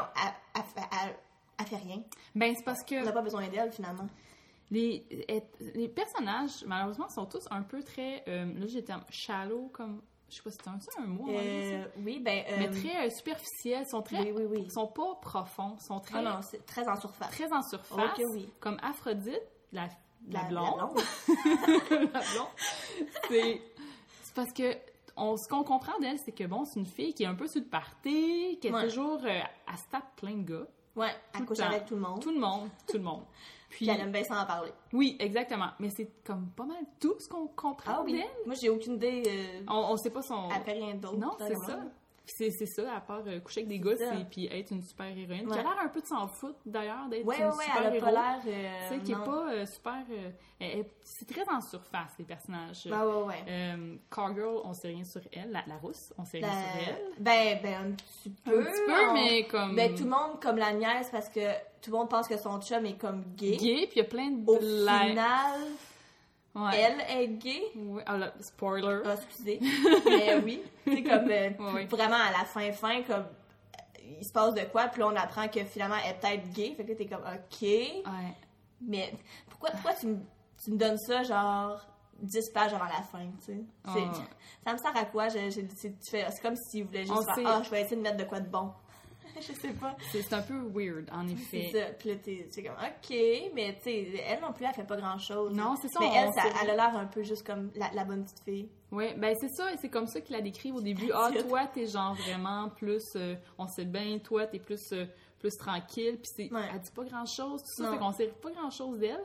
Speaker 1: elle fait rien.
Speaker 2: Ben, c'est parce que...
Speaker 1: On n'a pas besoin d'elle, finalement.
Speaker 2: Les personnages, malheureusement, sont tous un peu très... là, j'étais shallow, comme... Je sais pas si c'est un mot.
Speaker 1: Oui, ben...
Speaker 2: mais très superficiels. Sont très...
Speaker 1: Oui.
Speaker 2: Ils sont pas profonds. Sont très...
Speaker 1: Ah non, c'est très en surface.
Speaker 2: Très en surface.
Speaker 1: Ok, oui.
Speaker 2: Comme Aphrodite, la blonde.
Speaker 1: La blonde.
Speaker 2: La blonde. C'est parce que... ce qu'on comprend d'elle, c'est que, bon, c'est une fille qui est un peu sur le party, qui est toujours... elle se tape plein de gars.
Speaker 1: Ouais, elle couche avec tout le monde.
Speaker 2: Tout le monde.
Speaker 1: Puis elle aime bien s'en parler.
Speaker 2: Oui, exactement. Mais c'est comme pas mal tout ce qu'on comprend d'elle.
Speaker 1: Moi, j'ai aucune idée.
Speaker 2: On sait pas son...
Speaker 1: Elle fait rien d'autre.
Speaker 2: Non, c'est ça. C'est ça, à part coucher avec des gars, puis être une super héroïne. Qui a l'air un peu de s'en foutre, d'ailleurs, d'être une super
Speaker 1: elle a
Speaker 2: héros.
Speaker 1: pas l'air...
Speaker 2: tu sais, qui est pas super... c'est très en surface, les personnages.
Speaker 1: Ouais.
Speaker 2: Cowgirl, on sait rien sur elle. La rousse, on sait rien sur elle.
Speaker 1: Ben, un petit peu.
Speaker 2: Mais comme...
Speaker 1: Ben, tout le monde, comme la nièce, parce que tout le monde pense que son chum est comme gay.
Speaker 2: Gay, puis il y a plein de...
Speaker 1: Au final...
Speaker 2: Ouais.
Speaker 1: Elle est gay.
Speaker 2: Oui, spoiler.
Speaker 1: Ah, excusez. Mais oui. C'est comme vraiment à la fin, comme il se passe de quoi, puis là on apprend que finalement elle est peut-être gay. Fait que là t'es comme OK.
Speaker 2: Ouais.
Speaker 1: Mais pourquoi tu me donnes ça genre 10 pages avant la fin, tu sais? Ça me sert à quoi? C'est comme si vous voulez juste faire je vais essayer de mettre de quoi de bon. Je sais pas.
Speaker 2: C'est un peu weird, en effet.
Speaker 1: C'est ça. Puis là, c'est comme, OK, mais tu sais, elle non plus, elle fait pas grand-chose.
Speaker 2: Non, c'est ça.
Speaker 1: Mais elle a l'air un peu juste comme la bonne petite fille.
Speaker 2: Oui, ben c'est ça. Et c'est comme ça qu'il la décrive au début. Toi, t'es genre vraiment plus... on sait bien, toi, t'es plus tranquille. Puis elle dit pas grand-chose. Tout ça, fait qu'on sait pas grand-chose d'elle.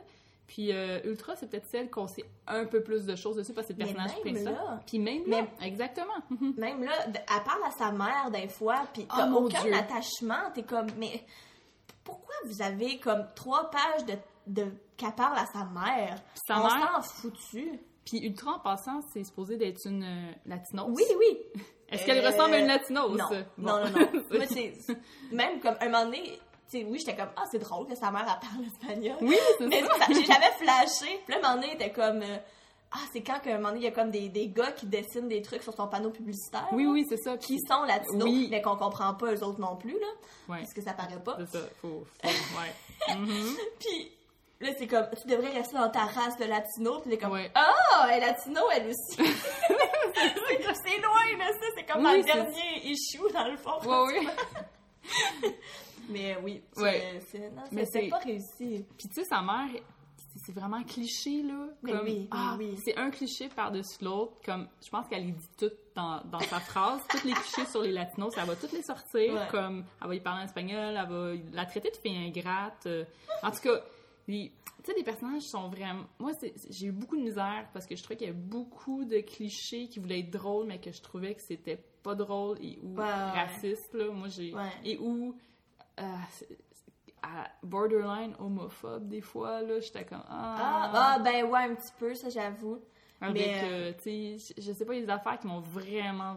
Speaker 2: Puis Ultra, c'est peut-être celle qu'on sait un peu plus de choses dessus parce que c'est le personnage principal. Puis même là, exactement.
Speaker 1: Même là, elle parle à sa mère des fois, puis t'as aucun attachement. T'es comme, mais pourquoi vous avez comme 3 pages qu'elle parle à sa mère?
Speaker 2: Sa mère
Speaker 1: s'en foutu.
Speaker 2: Puis Ultra, en passant, c'est supposé d'être une latinos.
Speaker 1: Oui.
Speaker 2: Est-ce qu'elle ressemble à une latinos?
Speaker 1: Non. Moi, c'est... Même comme un moment donné... oui, j'étais comme, c'est drôle que sa mère, elle parle espagnol.
Speaker 2: Oui, c'est
Speaker 1: mais
Speaker 2: ça.
Speaker 1: J'ai jamais flashé. Puis là, un moment donné, t'es comme, c'est quand qu'un moment donné, il y a comme des gars qui dessinent des trucs sur son panneau publicitaire.
Speaker 2: Oui, c'est ça.
Speaker 1: Qui sont latinos, mais qu'on comprend pas eux autres non plus, là.
Speaker 2: Ouais.
Speaker 1: Parce que ça paraît pas.
Speaker 2: C'est ça, faut ouais.
Speaker 1: Puis là, c'est comme, tu devrais rester dans ta race de latino. Puis t'es comme, elle est latino, elle aussi. C'est loin, là, ça. C'est comme dans le dernier issue, dans le fond.
Speaker 2: Oui.
Speaker 1: Mais oui,
Speaker 2: mais
Speaker 1: c'est pas réussi.
Speaker 2: Puis tu sais, sa mère, c'est vraiment cliché, là. Comme,
Speaker 1: oui.
Speaker 2: C'est un cliché par-dessus l'autre. Comme, je pense qu'elle les dit toutes dans sa phrase. Tous les clichés sur les latinos, elle va toutes les sortir. Ouais. Comme, elle va y parler en espagnol, elle va la traiter de fille ingrate. En tout cas, tu sais, les personnages sont vraiment... Moi, j'ai eu beaucoup de misère parce que je trouvais qu'il y avait beaucoup de clichés qui voulaient être drôles, mais que je trouvais que c'était pas drôle et ou raciste, là. Moi, j'ai... Et ou... borderline homophobe des fois, là, j'étais comme
Speaker 1: ben ouais, un petit peu, ça j'avoue.
Speaker 2: Avec, tu sais, je sais pas, des affaires qui m'ont vraiment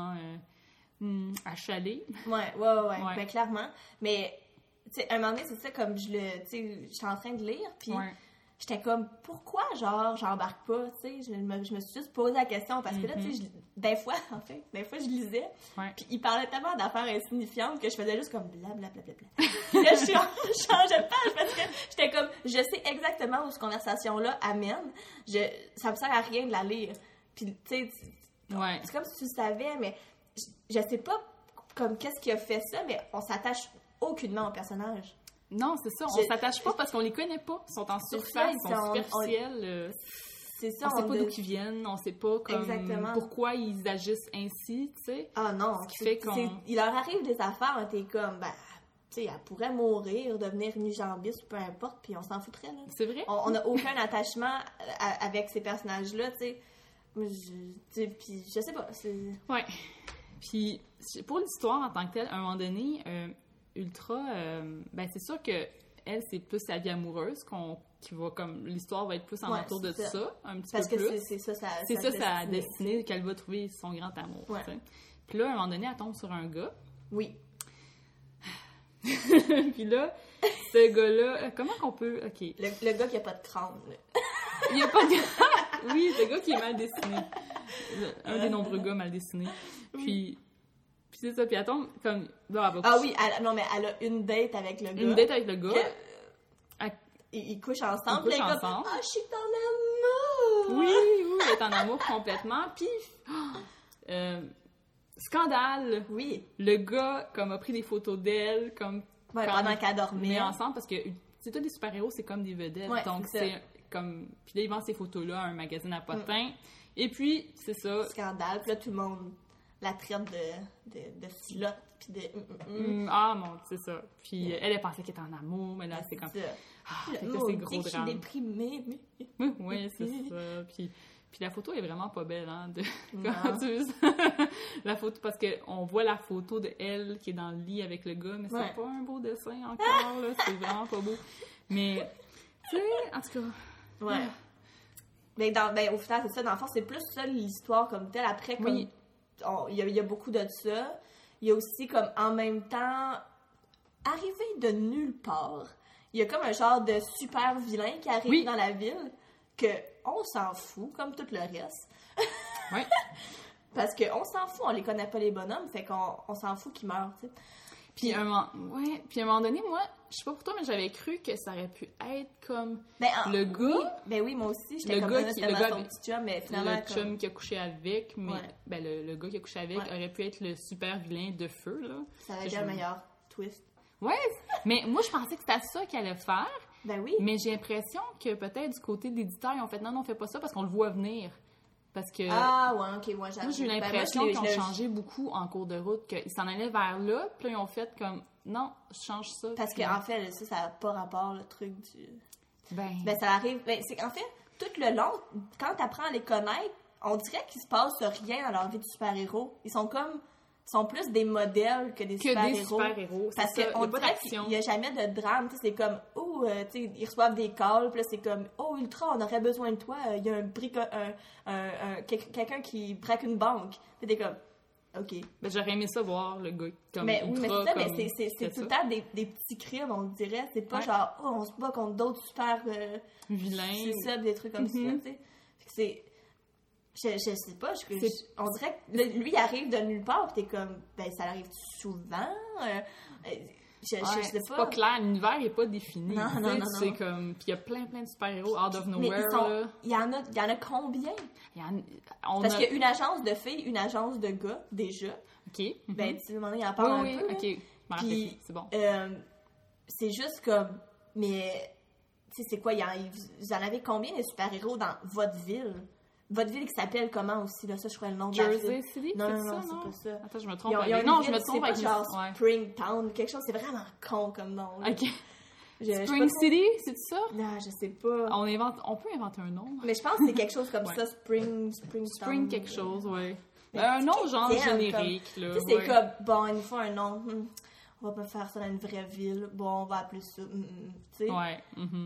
Speaker 2: achalée.
Speaker 1: Ouais, ben clairement. Mais, tu sais, un moment donné, c'est ça, comme j'étais en train de lire, puis j'étais comme, pourquoi, genre, j'embarque pas, tu sais, je me suis juste posé la question, parce que là, tu sais, des fois, je lisais, puis il parlait tellement d'affaires insignifiantes que je faisais juste comme blablabla. Puis là, je changeais de page parce que j'étais comme, je sais exactement où cette conversation-là amène, ça me sert à rien de la lire. Puis, tu sais, c'est comme si tu le savais, mais je sais pas comme qu'est-ce qui a fait ça, mais on s'attache aucunement au personnage.
Speaker 2: Non, c'est ça. On s'attache pas parce qu'on les connaît pas. Ils sont en surface, ils sont superficiels.
Speaker 1: C'est ça.
Speaker 2: On sait pas d'où ils viennent, on sait pas comme pourquoi ils agissent ainsi, tu sais.
Speaker 1: Ah non.
Speaker 2: Ce qui fait
Speaker 1: il leur arrive des affaires, t'es comme, tu sais, elle pourrait mourir, devenir nijambiste, peu importe, puis on s'en foutrait, là.
Speaker 2: C'est vrai?
Speaker 1: On n'a aucun attachement avec ces personnages-là, tu sais. Puis je sais pas.
Speaker 2: Ouais. Puis pour l'histoire en tant que telle, à un moment donné... Ultra, c'est sûr que elle, c'est plus sa vie amoureuse qui va comme l'histoire va être plus en autour de ça, un petit peu plus.
Speaker 1: Parce que
Speaker 2: c'est ça sa destinée qu'elle va trouver son grand amour. Ouais. Puis là, à un moment donné, elle tombe sur un gars.
Speaker 1: Oui.
Speaker 2: Puis là, ce gars-là, comment qu'on peut... OK.
Speaker 1: Le gars qui a pas de crâne.
Speaker 2: Il y a pas de... Oui, le gars qui est mal dessiné. Un des nombreux gars mal dessinés. Puis c'est ça, puis elle tombe comme...
Speaker 1: oui, elle a une date avec le gars.
Speaker 2: Une date avec le gars.
Speaker 1: Ils couchent ensemble. Ils couchent ensemble. Je suis en amour!
Speaker 2: Oui, elle est en amour complètement. Puis, scandale!
Speaker 1: Oui.
Speaker 2: Le gars, comme, a pris des photos d'elle, comme...
Speaker 1: pendant qu'elle dormait.
Speaker 2: Ensemble, parce que, c'est tous les super-héros, c'est comme des vedettes. Donc, c'est comme... Puis là, ils vendent ces photos-là à un magazine à potins. Et puis, c'est ça.
Speaker 1: Scandale. Puis là, tout le monde... la traite de slot, puis de...
Speaker 2: c'est ça. Puis elle pensait qu'elle était en amour, mais là, c'est comme... c'est gros drame.
Speaker 1: Je suis déprimée.
Speaker 2: Oui, c'est ça. Puis la photo est vraiment pas belle, hein, la photo, parce qu'on voit la photo de elle qui est dans le lit avec le gars, mais c'est pas un beau dessin encore, là. C'est vraiment pas beau. Mais, tu sais, en tout cas...
Speaker 1: Ouais. Mais au final, c'est ça. Dans le fond, c'est plus ça, l'histoire comme telle. Après, comme... Oui. Il y a beaucoup de ça. Il y a aussi, comme, en même temps, arrivé de nulle part, il y a comme un genre de super vilain qui arrive dans la ville que on s'en fout, comme tout le reste.
Speaker 2: Oui.
Speaker 1: Parce qu'on s'en fout, on les connaît pas les bonhommes, fait qu'on s'en fout qu'ils meurent, tu sais.
Speaker 2: Puis à un moment donné, moi, je sais pas pour toi, mais j'avais cru que ça aurait pu être comme le gars.
Speaker 1: Oui, moi aussi, j'étais comme son petit chum, mais finalement...
Speaker 2: Le chum qui a couché avec, mais le gars qui a couché avec aurait pu être le super vilain de feu, là.
Speaker 1: Ça aurait été un meilleur twist.
Speaker 2: Ouais, mais moi, je pensais que c'était ça qu'il allait faire.
Speaker 1: Ben oui.
Speaker 2: Mais j'ai l'impression que peut-être du côté d'éditeur, ils ont fait non, on fait pas ça parce qu'on le voit venir. Parce que...
Speaker 1: j'avoue.
Speaker 2: Moi, j'ai eu l'impression qu'ils ont changé beaucoup en cours de route, qu'ils s'en allaient vers là, puis là, ils ont fait comme, non, je change ça.
Speaker 1: Parce qu'en fait, ça n'a pas rapport, le truc du... Ben, ça arrive. Ben, c'est qu'en fait, tout le long, quand t'apprends à les connaître, on dirait qu'il se passe rien dans leur vie de super-héros. Ils sont plus des modèles que des super-héros. Parce qu'on dirait qu'il n'y a jamais de drame. T'sais, c'est comme, ils reçoivent des calls, puis là, c'est comme, oh, Ultra, on aurait besoin de toi. Il y a quelqu'un qui braque une banque. T'es comme, OK.
Speaker 2: Ben, j'aurais aimé ça voir le gars comme
Speaker 1: mais,
Speaker 2: Ultra.
Speaker 1: Mais c'est tout le temps des petits crimes, on dirait. C'est pas genre, oh, on se bat contre d'autres super
Speaker 2: vilains.
Speaker 1: C'est ça, des trucs comme ça, tu sais. C'est... Je sais pas, on dirait que lui, il arrive de nulle part, pis t'es comme, ben, ça arrive souvent. Je sais pas.
Speaker 2: C'est pas clair, l'univers est pas défini.
Speaker 1: Non.
Speaker 2: C'est comme, pis il y a plein de super-héros out of nowhere.
Speaker 1: Il y en a combien? Parce qu'il y a une agence de filles, une agence de gars, déjà.
Speaker 2: OK.
Speaker 1: Ben, tu sais, il en parle un peu.
Speaker 2: OK. Puis, c'est bon.
Speaker 1: C'est juste comme, mais, tu sais, c'est quoi, vous en avez combien de super-héros dans votre ville? Votre ville qui s'appelle comment aussi, là? Ça, je crois le nom de
Speaker 2: Jersey City?
Speaker 1: Non, c'est pas ça.
Speaker 2: Attends, je me trompe.
Speaker 1: Je me trompe avec genre Springtown, quelque chose. C'est vraiment con comme nom. Là.
Speaker 2: OK. Spring City, c'est ça?
Speaker 1: Non, je sais pas.
Speaker 2: On peut inventer un nom.
Speaker 1: Mais je pense que c'est quelque chose comme ça, Springtown.
Speaker 2: Spring quelque chose, ouais. Un nom genre générique, là.
Speaker 1: Tu sais, c'est comme, bon, il nous faut un nom. On va pas faire ça dans une vraie ville. Bon, on va appeler ça. Tu sais?
Speaker 2: Ouais.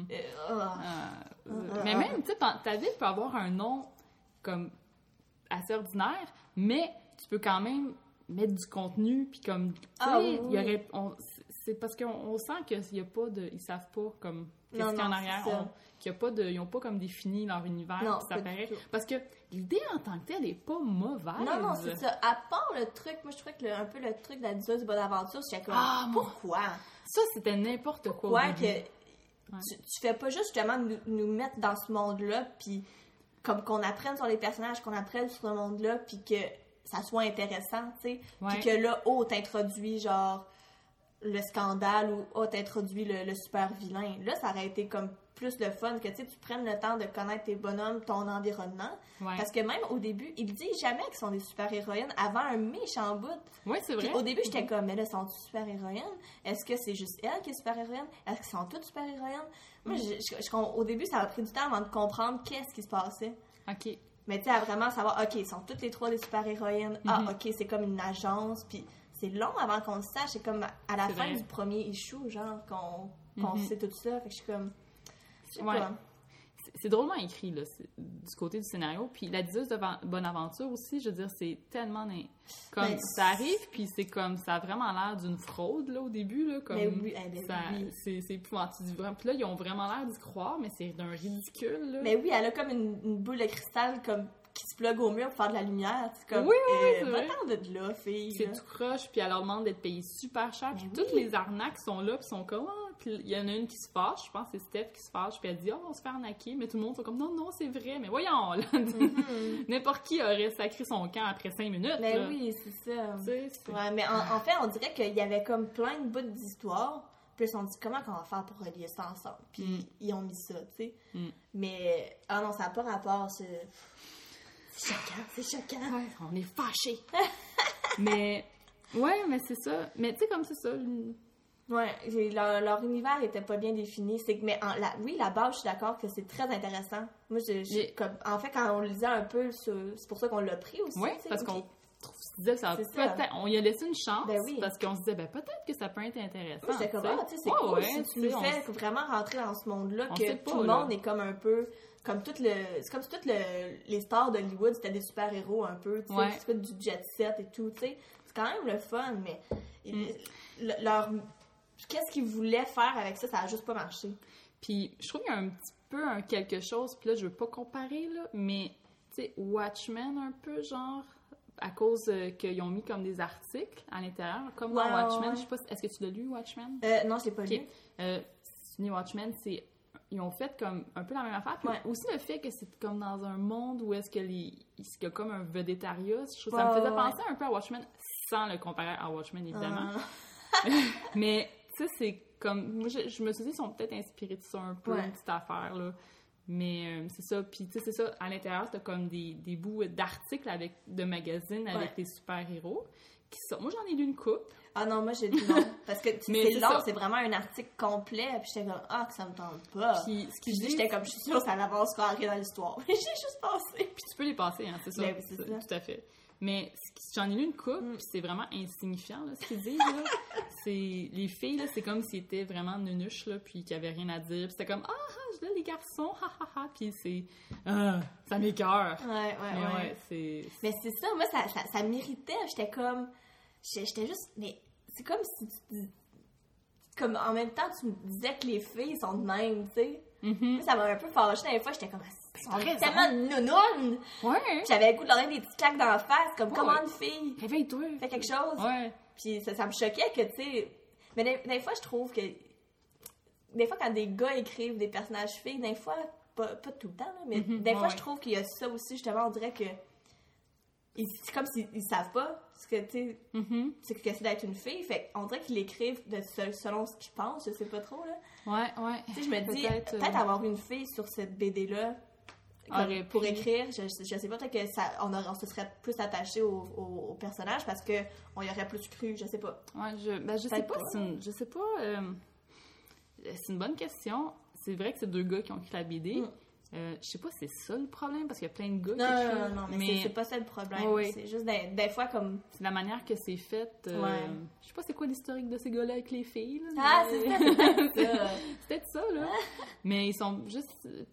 Speaker 2: Mais même, tu sais, ta ville peut avoir un nom comme assez ordinaire, mais tu peux quand même mettre du contenu, puis comme, tu sais, c'est parce qu'on sent qu'ils savent pas comme qu'est-ce qu'il y a en arrière, ils n'ont pas comme défini leur univers,
Speaker 1: non,
Speaker 2: ça paraît. Parce que l'idée en tant que telle est pas mauvaise.
Speaker 1: Non, c'est ça. À part le truc, moi je trouvais que un peu le truc de la Disa du Bonaventure, j'étais comme, pourquoi?
Speaker 2: Ça, c'était n'importe quoi.
Speaker 1: Pourquoi que tu fais pas juste justement nous mettre dans ce monde-là, puis comme qu'on apprenne sur les personnages, qu'on apprenne sur ce monde-là, puis que ça soit intéressant, tu sais. Puis que là, t'introduis genre le scandale ou t'introduis le super vilain. Là, ça aurait été comme plus le fun que tu prennes le temps de connaître tes bonhommes, ton environnement. Parce que même au début, ils disent jamais qu'ils sont des super-héroïnes avant un méchant bout.
Speaker 2: Oui, c'est vrai.
Speaker 1: Puis au début, j'étais comme, mais là, sont-ils super-héroïnes? Est-ce que c'est juste elle qui est super-héroïne? Est-ce qu'ils sont toutes super-héroïnes? Moi, au début, ça m'a pris du temps avant de comprendre qu'est-ce qui se passait.
Speaker 2: OK.
Speaker 1: Mais tu sais, à vraiment savoir, OK, ils sont toutes les trois des super-héroïnes. OK, c'est comme une agence. Puis c'est long avant qu'on le sache. C'est comme à la fin du premier issue, genre, qu'on sait tout ça. Fait que je suis comme...
Speaker 2: C'est drôlement écrit, là, du côté du scénario. Puis la Disa de Bonaventure aussi, je veux dire, c'est tellement... Comme, ça arrive, puis c'est comme... Ça a vraiment l'air d'une fraude, là, au début, là. Comme, c'est épouvantable. Puis là, ils ont vraiment l'air d'y croire, mais c'est d'un ridicule, là.
Speaker 1: Mais oui, elle a comme une boule de cristal, comme... qui se plug au mur pour faire de la lumière. C'est comme,
Speaker 2: c'est vrai.
Speaker 1: Va-t'en de là, fille.
Speaker 2: C'est tout croche, puis elle leur demande d'être payée super cher. Puis toutes les arnaques sont là, puis sont comme... Puis il y en a une qui se fâche, je pense que c'est Steph qui se fâche, puis elle dit « on se fait arnaquer », mais tout le monde sont comme « non, c'est vrai, mais voyons, là! N'importe qui aurait sacré son camp après 5 minutes,
Speaker 1: Mais
Speaker 2: là.
Speaker 1: Oui, c'est ça.
Speaker 2: Ouais,
Speaker 1: mais en fait, on dirait qu'il y avait comme plein de bouts d'histoire, puis on dit « comment qu'on va faire pour relier ça ensemble? » Puis ils ont mis ça, tu sais. Mais, non, ça n'a pas rapport, c'est choquant.
Speaker 2: Ouais, on est fâchés. mais c'est ça. Mais tu sais, comme c'est ça...
Speaker 1: Ouais, leur univers était pas bien défini. Mais la base, je suis d'accord que c'est très intéressant. Moi, en fait, quand on le lisait un peu, c'est pour ça qu'on l'a pris aussi.
Speaker 2: Oui, parce qu'on se disait ça peut-être. On y a laissé une chance, parce qu'on se disait, peut-être que ça peut être intéressant.
Speaker 1: Oui, c'est comme, c'est cool si tu nous fais vraiment rentrer dans ce monde-là, que tout le monde est comme un peu... c'est comme si toutes les stars d'Hollywood, c'était des super-héros un peu, tu sais, c'est du jet set et tout, tu sais. C'est quand même le fun, mais qu'est-ce qu'ils voulaient faire avec ça, ça a juste pas marché.
Speaker 2: Puis je trouve qu'il y a un petit peu quelque chose, puis là, je veux pas comparer, là, mais, tu sais, Watchmen un peu, genre, à cause qu'ils ont mis comme des articles à l'intérieur, comme dans Watchmen. Je sais pas, est-ce que tu l'as lu, Watchmen?
Speaker 1: Non, je l'ai pas lu.
Speaker 2: Watchmen, ils ont fait comme un peu la même affaire. Puis aussi le fait que c'est comme dans un monde où est-ce qu'il y a comme un vedettariat, ça me faisait penser un peu à Watchmen, sans le comparer à Watchmen, évidemment. Mais, tu sais, c'est comme... Moi, je me suis dit, ils sont peut-être inspirés de ça un peu, une petite affaire, là. Mais c'est ça. Puis, tu sais, c'est ça. À l'intérieur, t'as comme des bouts d'articles de magazines avec des super-héros. qui sont... Moi, j'en ai lu une couple.
Speaker 1: Ah non, moi, j'ai dit non. Parce que c'est long, c'est vraiment un article complet. Puis j'étais comme, que ça me tente pas.
Speaker 2: Puis, ce qui
Speaker 1: dit, j'étais comme, je suis sûre que ça n'avancera rien dans l'histoire. Mais j'ai juste passé.
Speaker 2: Puis tu peux les passer, hein, c'est ça.
Speaker 1: Mais, c'est ça.
Speaker 2: Tout à fait. Mais j'en ai lu une couple, puis c'est vraiment insignifiant, là, ce qu'ils disent, là. Les filles, là, c'est comme s'ils étaient vraiment nunuches, là, puis qu'ils avaient rien à dire. Puis c'était comme, là, les garçons, puis c'est... ça m'écoeure.
Speaker 1: Ouais. Mais c'est ça, moi, ça m'irritait. J'étais comme... J'étais juste... Mais c'est comme si comme en même temps, tu me disais que les filles sont de même, tu sais.
Speaker 2: Mm-hmm.
Speaker 1: Ça m'a un peu fâchée. Des fois, j'étais comme... On est tellement nounounes!
Speaker 2: Ouais!
Speaker 1: J'avais le goût de leur donner des petites claques dans la face, comme comment une fille?
Speaker 2: Réveille-toi!
Speaker 1: Fais quelque chose!
Speaker 2: Ouais!
Speaker 1: Puis ça me choquait que, tu sais... Mais des fois, je trouve que... Des fois, quand des gars écrivent des personnages filles, des fois, pas tout le temps, là, mais des fois, je trouve qu'il y a ça aussi, justement, on dirait que... C'est comme s'ils savent pas ce que, tu sais, c'est que c'est d'être une fille. Fait qu'on dirait qu'ils l'écrivent selon ce qu'ils pensent, je sais pas trop, là.
Speaker 2: Ouais.
Speaker 1: Tu sais, je me dis, peut-être avoir une fille sur cette BD-là, pour écrire, je sais pas, peut-être que on se serait plus attaché au personnage parce qu'on y aurait plus cru, je sais pas.
Speaker 2: Ouais, je sais pas. Je sais pas. C'est une bonne question. C'est vrai que c'est 2 gars qui ont écrit la BD. Je sais pas si c'est ça le problème, parce qu'il y a plein de gars qui écrivent. Non,
Speaker 1: mais c'est pas ça le problème. Oui. C'est juste des fois comme...
Speaker 2: C'est la manière que c'est fait. Je sais pas c'est quoi l'historique de ces gars-là avec les filles.
Speaker 1: Là, c'est peut-être ça.
Speaker 2: C'est peut-être ça, là. Mais ils sont juste...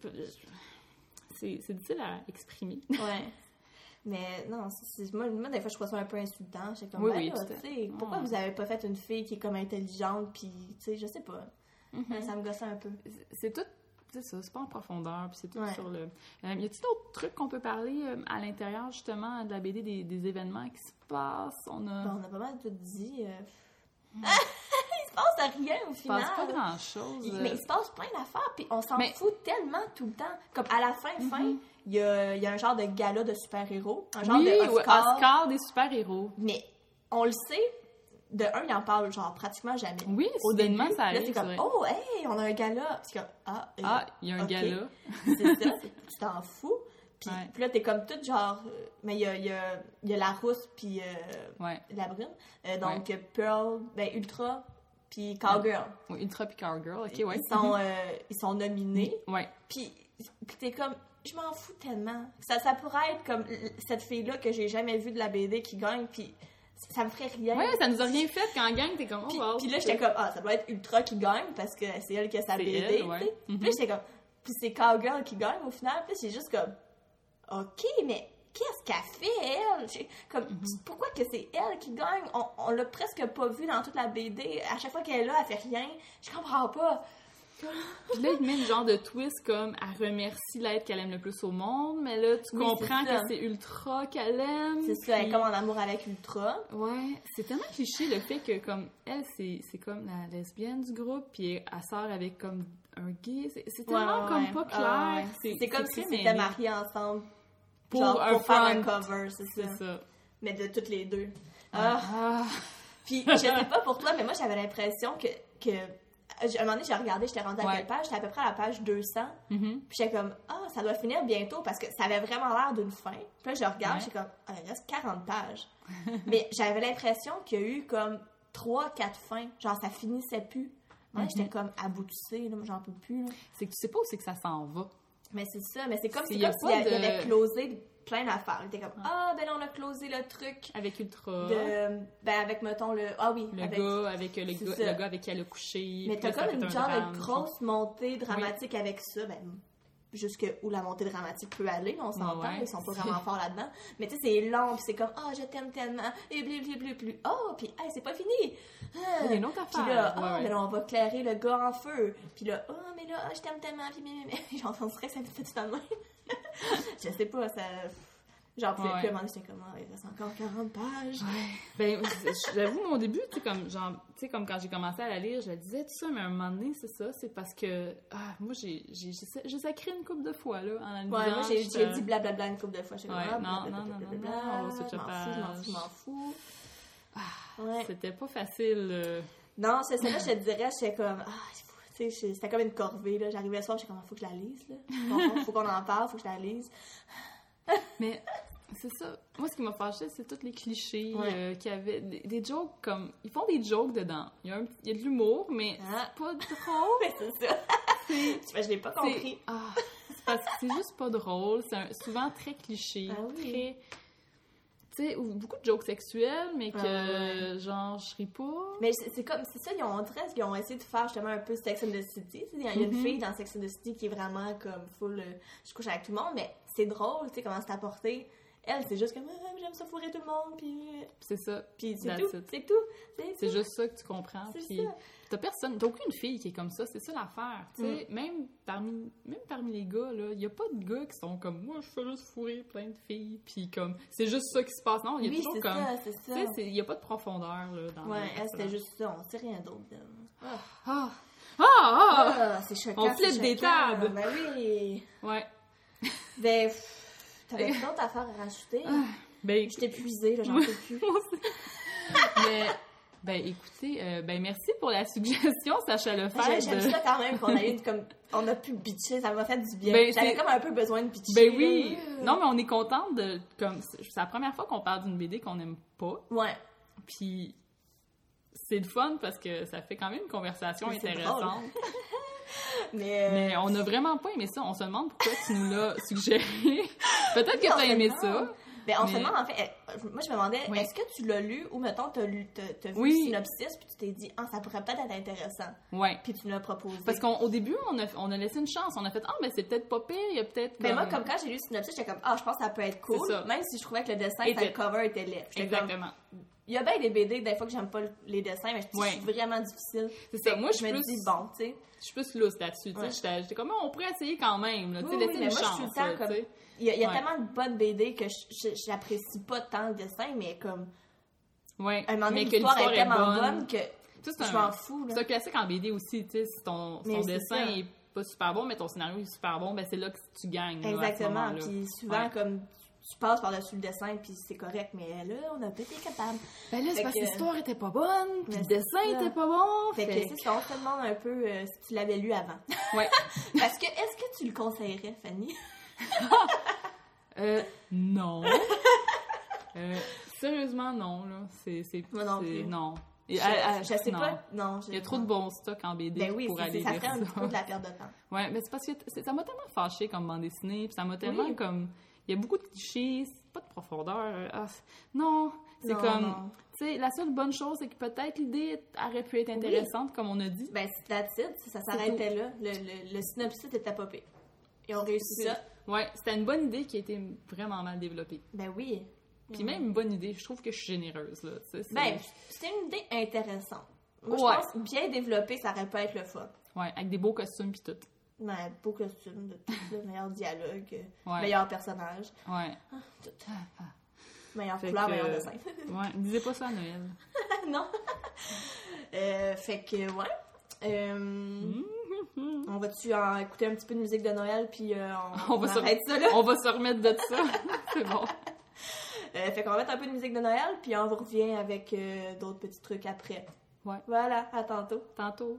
Speaker 2: C'est difficile à exprimer.
Speaker 1: Ouais. Mais non, moi, des fois, je trouve ça un peu insultant. Je suis comme, pourquoi vous avez pas fait une fille qui est comme intelligente, puis, tu sais, je sais pas. Ça me gossait un peu.
Speaker 2: C'est tout... C'est ça, c'est pas en profondeur, puis c'est tout sur le... y a-t-il d'autres trucs qu'on peut parler à l'intérieur, justement, de la BD, des événements qui se passent? On a pas
Speaker 1: mal tout dit. Il se passe rien, au final.
Speaker 2: Il se passe pas grand-chose.
Speaker 1: Mais il se passe plein d'affaires, puis on s'en fout tellement tout le temps. Comme à la fin, il y a un genre de gala de super-héros. Un genre de
Speaker 2: Oscar des super-héros.
Speaker 1: Mais on le sait... De un, il en parle genre pratiquement jamais.
Speaker 2: Oui, soudainement, ça arrive.
Speaker 1: Là, c'est comme, on a un gala. C'est comme,
Speaker 2: il y a un gala.
Speaker 1: C'est ça, tu t'en fous. Puis là, t'es comme toute genre, mais il y a la rousse puis la brune. Donc, Pearl, Ultra puis Cowgirl.
Speaker 2: Oui, Ultra puis Cowgirl, ok, ouais.
Speaker 1: Ils sont nominés.
Speaker 2: Ouais.
Speaker 1: Puis t'es comme, je m'en fous tellement. Ça pourrait être comme cette fille-là que j'ai jamais vue de la BD qui gagne, puis... Ça me ferait rien.
Speaker 2: Ouais, ça nous a rien fait quand on gagne, t'es comme,
Speaker 1: Puis là, j'étais comme, ça doit être Ultra qui gagne parce que c'est elle qui a sa BD, tu sais. Puis là, j'étais comme, puis c'est Cowgirl qui gagne au final. Puis c'est juste comme, OK, mais qu'est-ce qu'elle fait, elle? Comme, pourquoi que c'est elle qui gagne? On l'a presque pas vue dans toute la BD. À chaque fois qu'elle est là, elle fait rien. Je comprends pas.
Speaker 2: Puis là, il met le genre de twist comme elle remercie l'être qu'elle aime le plus au monde, mais là, tu comprends que c'est Ultra qu'elle aime.
Speaker 1: C'est ça, elle est comme en amour avec Ultra.
Speaker 2: Ouais, c'est tellement cliché le fait que, comme, elle, c'est comme la lesbienne du groupe, puis elle sort avec comme un gay. C'est tellement comme pas clair.
Speaker 1: C'est comme si ils étaient mariés ensemble
Speaker 2: pour
Speaker 1: faire un cover, c'est ça. Mais de toutes les deux. Puis, je sais pas pour toi, mais moi, j'avais l'impression que à un moment donné, j'ai regardé, j'étais rendue à quelle page? J'étais à peu près à la page 200. Puis j'étais comme, ça doit finir bientôt parce que ça avait vraiment l'air d'une fin. Puis là, je regarde, j'étais comme, il reste 40 pages. Mais j'avais l'impression qu'il y a eu comme 3-4 fins. Genre, ça finissait plus. Moi, j'étais comme aboutissée, là, j'en peux plus. Là.
Speaker 2: C'est que tu sais pas où c'est que ça s'en va.
Speaker 1: Mais c'est ça, mais c'est comme s'il avait closé plein d'affaires. Il était comme, là, on a closé le truc.
Speaker 2: Avec Ultra.
Speaker 1: Avec, mettons, le
Speaker 2: gars avec le gars avec qui elle a couché.
Speaker 1: Mais t'as comme une genre de grosse montée dramatique avec ça. Jusque où la montée dramatique peut aller, on s'entend, ils sont pas vraiment forts là-dedans. Mais tu sais, c'est long, puis c'est comme, je t'aime tellement, et plus. Puis, c'est pas fini.
Speaker 2: Il y a une autre affaire.
Speaker 1: Puis là, mais là, on va clairer le gars en feu. Puis là, mais là, je t'aime tellement, puis mais j'entendrais que ça me fait tout dans le même. Je sais pas, ça... Genre, puis à un moment, j'étais comme, il reste encore 40 pages.
Speaker 2: Ben, j'avoue, mon début, tu sais, comme quand j'ai commencé à la lire, je la disais tout ça, mais à un moment donné, c'est ça, c'est parce que, moi, j'ai sacré une couple de fois, là, en la lisant.
Speaker 1: Ouais, moi, j'ai dit blablabla une couple de fois.
Speaker 2: Non,
Speaker 1: je m'en fous.
Speaker 2: C'était pas facile.
Speaker 1: Non, c'est ça, là, je te dirais, j'étais comme, c'était comme une corvée, là. J'arrivais le soir, j'étais comme, faut que je la lise, là. Faut qu'on en parle, faut que je la lise.
Speaker 2: Mais C'est ça. Moi, ce qui m'a fâché, c'est tous les clichés qu'il y avait. Des jokes comme... Ils font des jokes dedans. Il y a de l'humour, mais c'est pas drôle.
Speaker 1: Mais c'est ça. Je l'ai pas compris.
Speaker 2: C'est parce que c'est juste pas drôle. C'est souvent très cliché. Très... Tu sais, beaucoup de jokes sexuels, mais que, genre, je ris pas.
Speaker 1: Mais c'est ça, ils ont essayé de faire justement un peu Sex and the City. Il y a une fille dans Sex and the City qui est vraiment comme full, je couche avec tout le monde, mais c'est drôle, tu sais, comment c'est apporté. Elle, c'est juste comme, j'aime ça fourrer tout le monde, puis...
Speaker 2: C'est ça.
Speaker 1: Puis c'est tout.
Speaker 2: C'est juste ça que tu comprends. Puis t'as aucune fille qui est comme ça, c'est ça l'affaire. Tu sais, même parmi les gars, là, il y a pas de gars qui sont comme, moi, je fais juste fourrer plein de filles, puis comme, c'est juste ça qui se passe. Non, il y a toujours comme...
Speaker 1: c'est ça.
Speaker 2: Tu sais, il y a pas de profondeur, là, dans
Speaker 1: elle, c'était juste ça, on sait rien d'autre. C'est choquant.
Speaker 2: On flippe des tables.
Speaker 1: Ben oui.
Speaker 2: Ouais.
Speaker 1: Ben... T'avais d'autres affaires à rajouter? Je t'ai épuisée, là, j'en peux plus.
Speaker 2: Mais, écoutez, merci pour la suggestion, Sacha Lefebvre.
Speaker 1: J'aime ça quand même qu'on a eu on a pu bitcher, ça m'a fait du bien. J'avais comme un peu besoin de bitcher.
Speaker 2: Ben oui! Non, mais on est contente de... C'est la première fois qu'on parle d'une BD qu'on n'aime pas.
Speaker 1: Ouais.
Speaker 2: Puis, c'est le fun parce que ça fait quand même une conversation intéressante. Mais on n'a vraiment pas aimé ça. On se demande pourquoi tu nous l'as suggéré. Peut-être que tu as aimé ça.
Speaker 1: On se demande, en fait, moi je me demandais, est-ce que tu l'as lu ou, mettons, t'as vu le synopsis puis tu t'es dit, ça pourrait peut-être être intéressant.
Speaker 2: Ouais.
Speaker 1: Puis tu nous l'as proposé.
Speaker 2: Parce qu'au début, on a laissé une chance. On a fait, c'est peut-être pas pire, il y a peut-être.
Speaker 1: Mais moi, comme quand j'ai lu le synopsis, j'étais comme, je pense que ça peut être cool. Même si je trouvais que le dessin, le cover était laid.
Speaker 2: Exactement.
Speaker 1: Il y a bien des BD, des fois que j'aime pas les dessins, mais c'est vraiment difficile.
Speaker 2: C'est ça. Moi, je me
Speaker 1: dis, bon, tu sais.
Speaker 2: Je suis plus lousse là-dessus, tu sais. J'étais comme, on pourrait essayer quand même, là, tu sais, laisser une chance.
Speaker 1: Moi, je suis tout le temps comme... Il y a tellement de bonnes BD que j'apprécie pas tant le dessin, mais comme...
Speaker 2: Ouais.
Speaker 1: Un moment donné, l'histoire est tellement bonne que je m'en fous, là.
Speaker 2: C'est un classique en BD aussi, tu sais, si ton dessin est pas super bon, mais ton scénario est super bon, ben c'est là que tu gagnes.
Speaker 1: Exactement. Puis souvent, comme... Tu passes par-dessus le dessin, puis c'est correct, mais là, on a pas été capable.
Speaker 2: Ben là, c'est parce que l'histoire était pas bonne, puis le dessin était pas bon.
Speaker 1: Fait que si on te demande un peu si tu l'avais lu avant.
Speaker 2: Ouais.
Speaker 1: Parce que, est-ce que tu le conseillerais, Fanny?
Speaker 2: Non. Sérieusement, non, là.
Speaker 1: Moi non plus.
Speaker 2: Non.
Speaker 1: Je sais pas. Non.
Speaker 2: Il y a trop de bons stocks en BD pour aller lire ça.
Speaker 1: Ça ferait un petit peu de la perte de temps.
Speaker 2: Ouais, mais c'est parce que ça m'a tellement fâché comme bande dessinée, puis ça m'a tellement comme... Il y a beaucoup de clichés, pas de profondeur. Non, c'est comme... Tu sais, la seule bonne chose, c'est que peut-être l'idée aurait pu être intéressante, comme on a dit.
Speaker 1: Ben, that's it. Ça s'arrêtait là. Le synopsis était pas pire. Ils ont réussi ça.
Speaker 2: Ouais, c'était une bonne idée qui a été vraiment mal développée.
Speaker 1: Ben oui.
Speaker 2: Puis même une bonne idée, je trouve que je suis généreuse, là.
Speaker 1: Ben, c'était une idée intéressante. Moi, je pense bien développée, ça aurait pu être le fun.
Speaker 2: Ouais, avec des beaux costumes pis tout.
Speaker 1: Ben, beau costume, de tout, le meilleur dialogue, meilleur personnage.
Speaker 2: Ouais.
Speaker 1: Tout. Meilleure couleur, meilleur dessin.
Speaker 2: Ouais, disais pas ça à Noël.
Speaker 1: Non. Fait que, on va-tu écouter un petit peu de musique de Noël, puis on va arrête ça, là?
Speaker 2: On va se remettre de ça. C'est bon.
Speaker 1: Fait qu'on va mettre un peu de musique de Noël, puis on revient avec d'autres petits trucs après.
Speaker 2: Ouais.
Speaker 1: Voilà, à tantôt.
Speaker 2: Tantôt.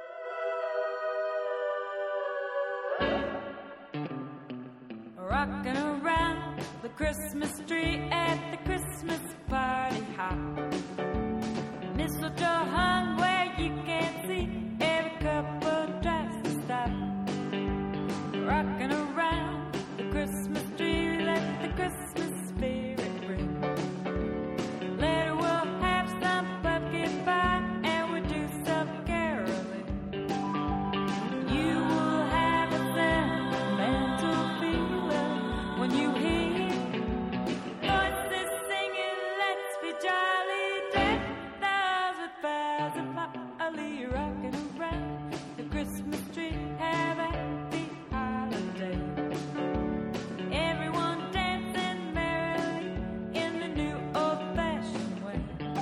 Speaker 4: Rocking around the Christmas tree at the Christmas party hop. Mistletoe hung where you can't see, every couple tries to stop. Rocking around the Christmas tree, let the Christmas spirit ring. Later we'll have some pumpkin pie and we'll do some caroling. You will have a sentimental feeling when you hear voices singing, let's be jolly, deck the halls with boughs of holly. Rocking around the Christmas tree, have a happy holiday. Everyone dancing merrily in the new old-fashioned way.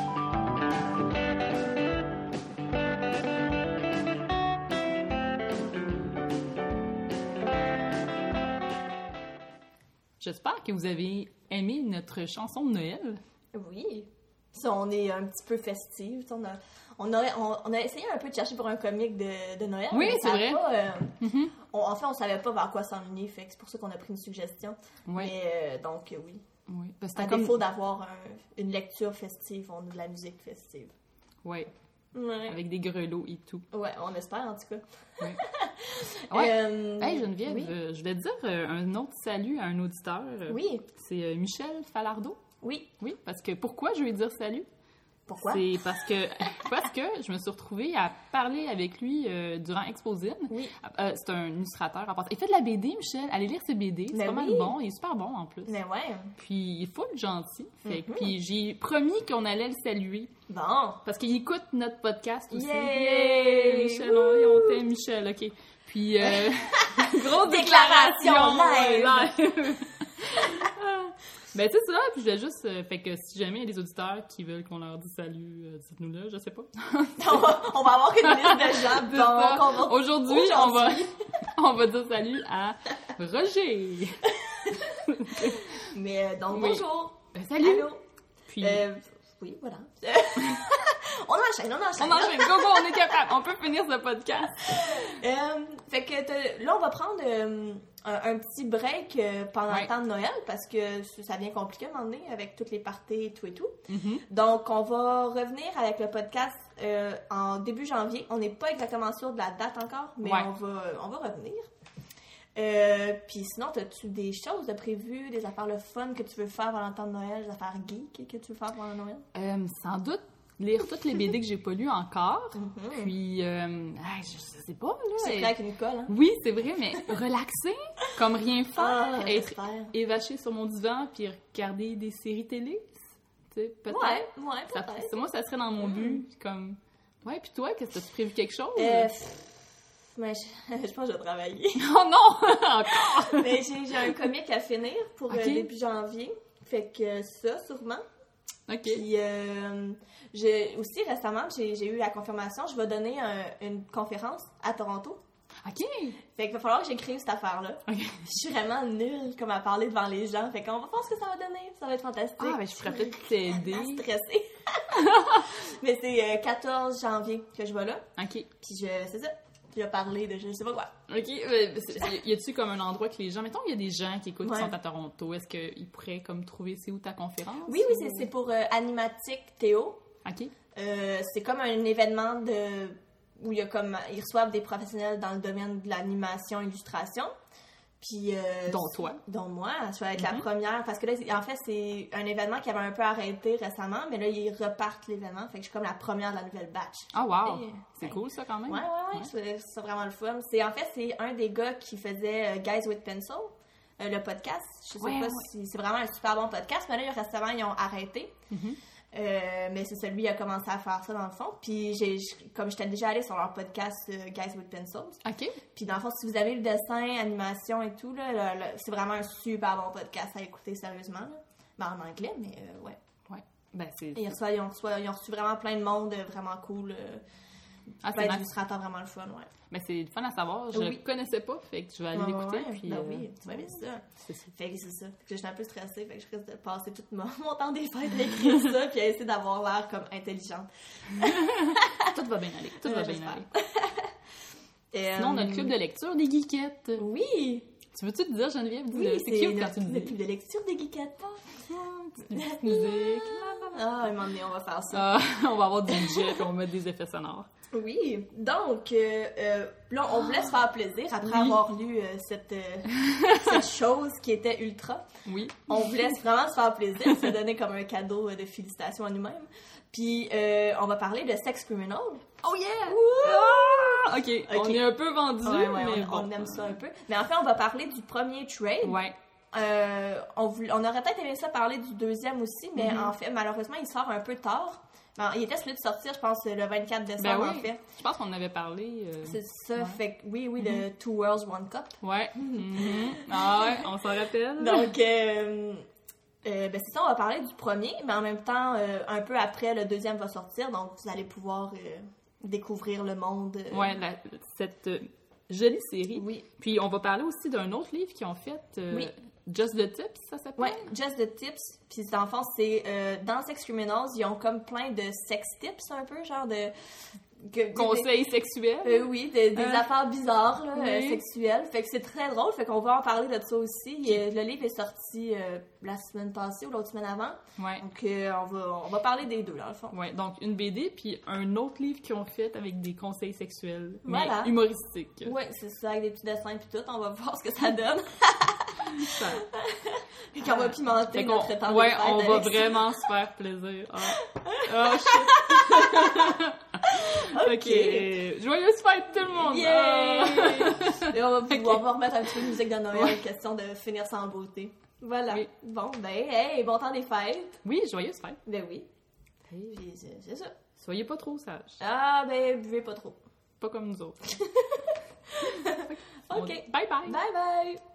Speaker 2: J'espère que vous avez aimé notre chanson de Noël.
Speaker 1: Oui. Ça, on est un petit peu festive. On a essayé un peu de chercher pour un comique de Noël.
Speaker 2: Oui, c'est vrai.
Speaker 1: En fait, on savait pas vers quoi s'enligner, fait que c'est pour ça qu'on a pris une suggestion.
Speaker 2: Oui.
Speaker 1: Mais donc, oui.
Speaker 2: Oui. Parce que
Speaker 1: À défaut d'avoir une lecture festive, on a de la musique festive.
Speaker 2: Ouais.
Speaker 1: Ouais.
Speaker 2: Avec des grelots et tout.
Speaker 1: Ouais, on espère en tout cas.
Speaker 2: Ouais. Ouais. Hey,
Speaker 1: oui.
Speaker 2: Geneviève, je vais te dire un autre salut à un auditeur.
Speaker 1: Oui.
Speaker 2: C'est Michel Falardeau.
Speaker 1: Oui.
Speaker 2: Oui, parce que pourquoi je vais lui dire salut?
Speaker 1: Pourquoi?
Speaker 2: C'est parce que je me suis retrouvée à parler avec lui durant Exposine.
Speaker 1: Oui.
Speaker 2: C'est un illustrateur. Il fait de la BD, Michel. Allez lire ses BD. C'est
Speaker 1: Mais
Speaker 2: pas mal
Speaker 1: oui.
Speaker 2: bon. Il est super bon en plus.
Speaker 1: Mais ouais.
Speaker 2: Puis il est full gentil. Puis j'ai promis qu'on allait le saluer.
Speaker 1: Bon.
Speaker 2: Parce qu'il écoute notre podcast aussi.
Speaker 1: Yay!
Speaker 2: Michel, on t'aime, Michel, OK. Puis, grosse
Speaker 1: Déclaration
Speaker 2: live! Ben, tu sais, c'est ça, puis je voulais juste... fait que si jamais il y a des auditeurs qui veulent qu'on leur dise salut, dites-nous-le, je sais pas.
Speaker 1: on va avoir une liste de gens.
Speaker 2: C'est ça.
Speaker 1: qu'on va-
Speaker 2: Aujourd'hui, on va dire salut à Roger.
Speaker 1: Mais donc,
Speaker 2: Oui.
Speaker 1: bonjour.
Speaker 2: Ben, salut!
Speaker 1: Allô.
Speaker 2: Puis,
Speaker 1: Oui, voilà. on enchaîne.
Speaker 2: on enchaîne, go, go, on est capable, on peut finir ce podcast.
Speaker 1: Fait que là, on va prendre un petit break pendant
Speaker 2: Ouais.
Speaker 1: le temps de Noël parce que ça devient compliqué à un moment donné avec toutes les parties et tout et tout.
Speaker 2: Mhm.
Speaker 1: Donc, on va revenir avec le podcast en début janvier. On n'est pas exactement sûr de la date encore, mais
Speaker 2: Ouais.
Speaker 1: on va revenir. Puis sinon, as-tu des choses de prévues, des affaires le fun que tu veux faire pendant le temps de Noël, des affaires geek que tu veux faire pendant Noël?
Speaker 2: Sans doute lire toutes les BD que j'ai pas lues encore.
Speaker 1: Mhm.
Speaker 2: Puis, je sais pas, là.
Speaker 1: C'est prêt avec une colle, hein?
Speaker 2: Oui, c'est vrai, mais relaxer, comme rien faire,
Speaker 1: Ah,
Speaker 2: être
Speaker 1: j'espère.
Speaker 2: évaché sur mon divan puis regarder des séries télé, tu sais, peut-être.
Speaker 1: Ouais,
Speaker 2: Ça-
Speaker 1: peut-être.
Speaker 2: moi, ça serait dans mon but, comme... Ouais, puis toi, qu'est-ce que t'as prévu quelque chose?
Speaker 1: Mais je pense que je vais travailler.
Speaker 2: Oh non! Encore!
Speaker 1: Mais j'ai un comic à finir pour
Speaker 2: Ok.
Speaker 1: début janvier. Fait que ça, sûrement.
Speaker 2: OK.
Speaker 1: Puis, aussi récemment, j'ai eu la confirmation, je vais donner une conférence à Toronto.
Speaker 2: OK!
Speaker 1: Fait qu'il va falloir que j'écrive cette affaire-là.
Speaker 2: OK.
Speaker 1: Je suis vraiment nulle comme à parler devant les gens. Fait qu'on va voir ce que ça va donner. Ça va être fantastique.
Speaker 2: Ah, ben je pourrais peut-être t'aider.
Speaker 1: Stressée. Mais c'est 14 janvier que je vais là.
Speaker 2: OK.
Speaker 1: Puis c'est ça. Je vais parler de je sais pas quoi.
Speaker 2: OK. Y a-tu comme un endroit que les gens... Mettons, il y a des gens qui écoutent qui
Speaker 1: Ouais.
Speaker 2: sont à Toronto. Est-ce qu'ils pourraient comme trouver c'est où ta conférence?
Speaker 1: Oui, c'est pour Animatique Théo.
Speaker 2: OK.
Speaker 1: C'est comme un événement où il y a comme ils reçoivent des professionnels dans le domaine de l'animation, illustration. Puis
Speaker 2: Dont toi.
Speaker 1: dont moi, je vais être la première parce que là en fait c'est un événement qui avait un peu arrêté récemment, mais là ils repartent l'événement, fait que je suis comme la première de la nouvelle batch.
Speaker 2: Ah, wow!
Speaker 1: Et,
Speaker 2: C'est cool, ça, quand même.
Speaker 1: Ouais. C'est vraiment le fun. C'est un des gars qui faisait Guys with Pencil, le podcast. Je sais pas si c'est vraiment un super bon podcast, mais là récemment ils ont arrêté.
Speaker 2: Mhm.
Speaker 1: Mais c'est celui qui a commencé à faire ça dans le fond. Puis comme j'étais déjà allée sur leur podcast Guys with Pencils.
Speaker 2: OK.
Speaker 1: Puis dans le fond, si vous avez le dessin, animation et tout, là, c'est vraiment un super bon podcast à écouter sérieusement. Là. Ben, en anglais, mais ouais.
Speaker 2: Ouais. Ben, c'est...
Speaker 1: Et ils ont reçu vraiment plein de monde vraiment cool.
Speaker 2: Ah,
Speaker 1: Plein
Speaker 2: c'est nice.
Speaker 1: d'illustrateurs vraiment le fun, ouais.
Speaker 2: Mais c'est le fun à savoir. Je
Speaker 1: Oui.
Speaker 2: le connaissais pas, fait que je vais aller l'écouter.
Speaker 1: Ouais,
Speaker 2: Puis,
Speaker 1: ben oui, tu vas aimer ça.
Speaker 2: c'est ça.
Speaker 1: Fait que c'est ça. Fait que je suis un peu stressée, fait que je risque de passer tout mon temps des fêtes à écrire ça, puis à essayer d'avoir l'air comme intelligente.
Speaker 2: Tout va bien aller. Tout va bien
Speaker 1: j'espère.
Speaker 2: aller. Sinon, on a le club de lecture des geekettes.
Speaker 1: Oui!
Speaker 2: Tu veux-tu te dire, Geneviève?
Speaker 1: Oui,
Speaker 2: C'est cute quand tu le
Speaker 1: le
Speaker 2: dis.
Speaker 1: club de lecture des geekettes.
Speaker 2: Petite musique.
Speaker 1: Ah, un moment donné, on va faire ça.
Speaker 2: Ah, on va avoir du budget puis on va mettre des effets sonores.
Speaker 1: Oui, donc, là, on voulait se faire plaisir après avoir lu cette chose qui était ultra.
Speaker 2: Oui.
Speaker 1: On voulait vraiment se faire plaisir, se donner comme un cadeau de félicitations à nous-mêmes. Puis, on va parler de Sex Criminal.
Speaker 2: Oh yeah! Ah! OK, on
Speaker 1: Ok.
Speaker 2: est un peu vendu,
Speaker 1: Ouais,
Speaker 2: mais
Speaker 1: on
Speaker 2: bon.
Speaker 1: aime ça un peu. Mais en fait, on va parler du premier trade.
Speaker 2: Ouais.
Speaker 1: On aurait peut-être aimé ça parler du deuxième aussi, mais
Speaker 2: Mm-hmm.
Speaker 1: en fait, malheureusement, il sort un peu tard. Ben, il était celui de sortir, je pense, le 24 décembre,
Speaker 2: Ben oui.
Speaker 1: en fait.
Speaker 2: Je pense qu'on en avait parlé.
Speaker 1: C'est ça,
Speaker 2: Ouais.
Speaker 1: fait que oui, le Two Worlds, One Cup.
Speaker 2: Ouais. Mhm. Ah ouais, on s'en rappelle.
Speaker 1: Donc, ben c'est ça, on va parler du premier, mais en même temps, un peu après, le deuxième va sortir, donc vous allez pouvoir découvrir le monde.
Speaker 2: Ouais, cette jolie série.
Speaker 1: Oui.
Speaker 2: Puis on va parler aussi d'un autre livre qu'ils ont fait,
Speaker 1: Oui.
Speaker 2: Just the Tips, ça s'appelle?
Speaker 1: Ouais, Just the Tips. Puis dans le fond, c'est dans Sex Criminals, ils ont comme plein de sex tips un peu, genre de
Speaker 2: Conseils sexuels?
Speaker 1: Oui, des affaires bizarres là,
Speaker 2: Oui.
Speaker 1: sexuelles. Fait que c'est très drôle. Fait qu'on va en parler de ça aussi. Le livre est sorti la semaine passée ou l'autre semaine avant.
Speaker 2: Ouais.
Speaker 1: Donc, on va parler des deux, dans le fond.
Speaker 2: Ouais, donc une BD, puis un autre livre qu'ils ont fait avec des conseils sexuels, mais
Speaker 1: Voilà.
Speaker 2: humoristiques.
Speaker 1: Oui, c'est ça, avec des petits dessins puis tout. On va voir ce que ça donne.
Speaker 2: Ça-
Speaker 1: Et qu'on va pimenter
Speaker 2: Fait qu'on-
Speaker 1: notre temps
Speaker 2: ouais,
Speaker 1: de fête
Speaker 2: on va
Speaker 1: avec ça.
Speaker 2: vraiment se faire plaisir. Oh shit! Ok. Joyeuse fête tout le monde!
Speaker 1: Yay! Et on va remettre un petit peu de musique de Noël, question de finir ça en beauté. Voilà.
Speaker 2: Oui.
Speaker 1: Bon, ben, hey, bon temps des fêtes.
Speaker 2: Oui, joyeuse fête.
Speaker 1: Ben oui.
Speaker 2: Hey,
Speaker 1: Puis c'est ça.
Speaker 2: soyez pas trop sages.
Speaker 1: Ah, ben, buvez pas trop.
Speaker 2: Pas comme nous autres.
Speaker 1: OK.
Speaker 2: Bye bye!
Speaker 1: Bye bye!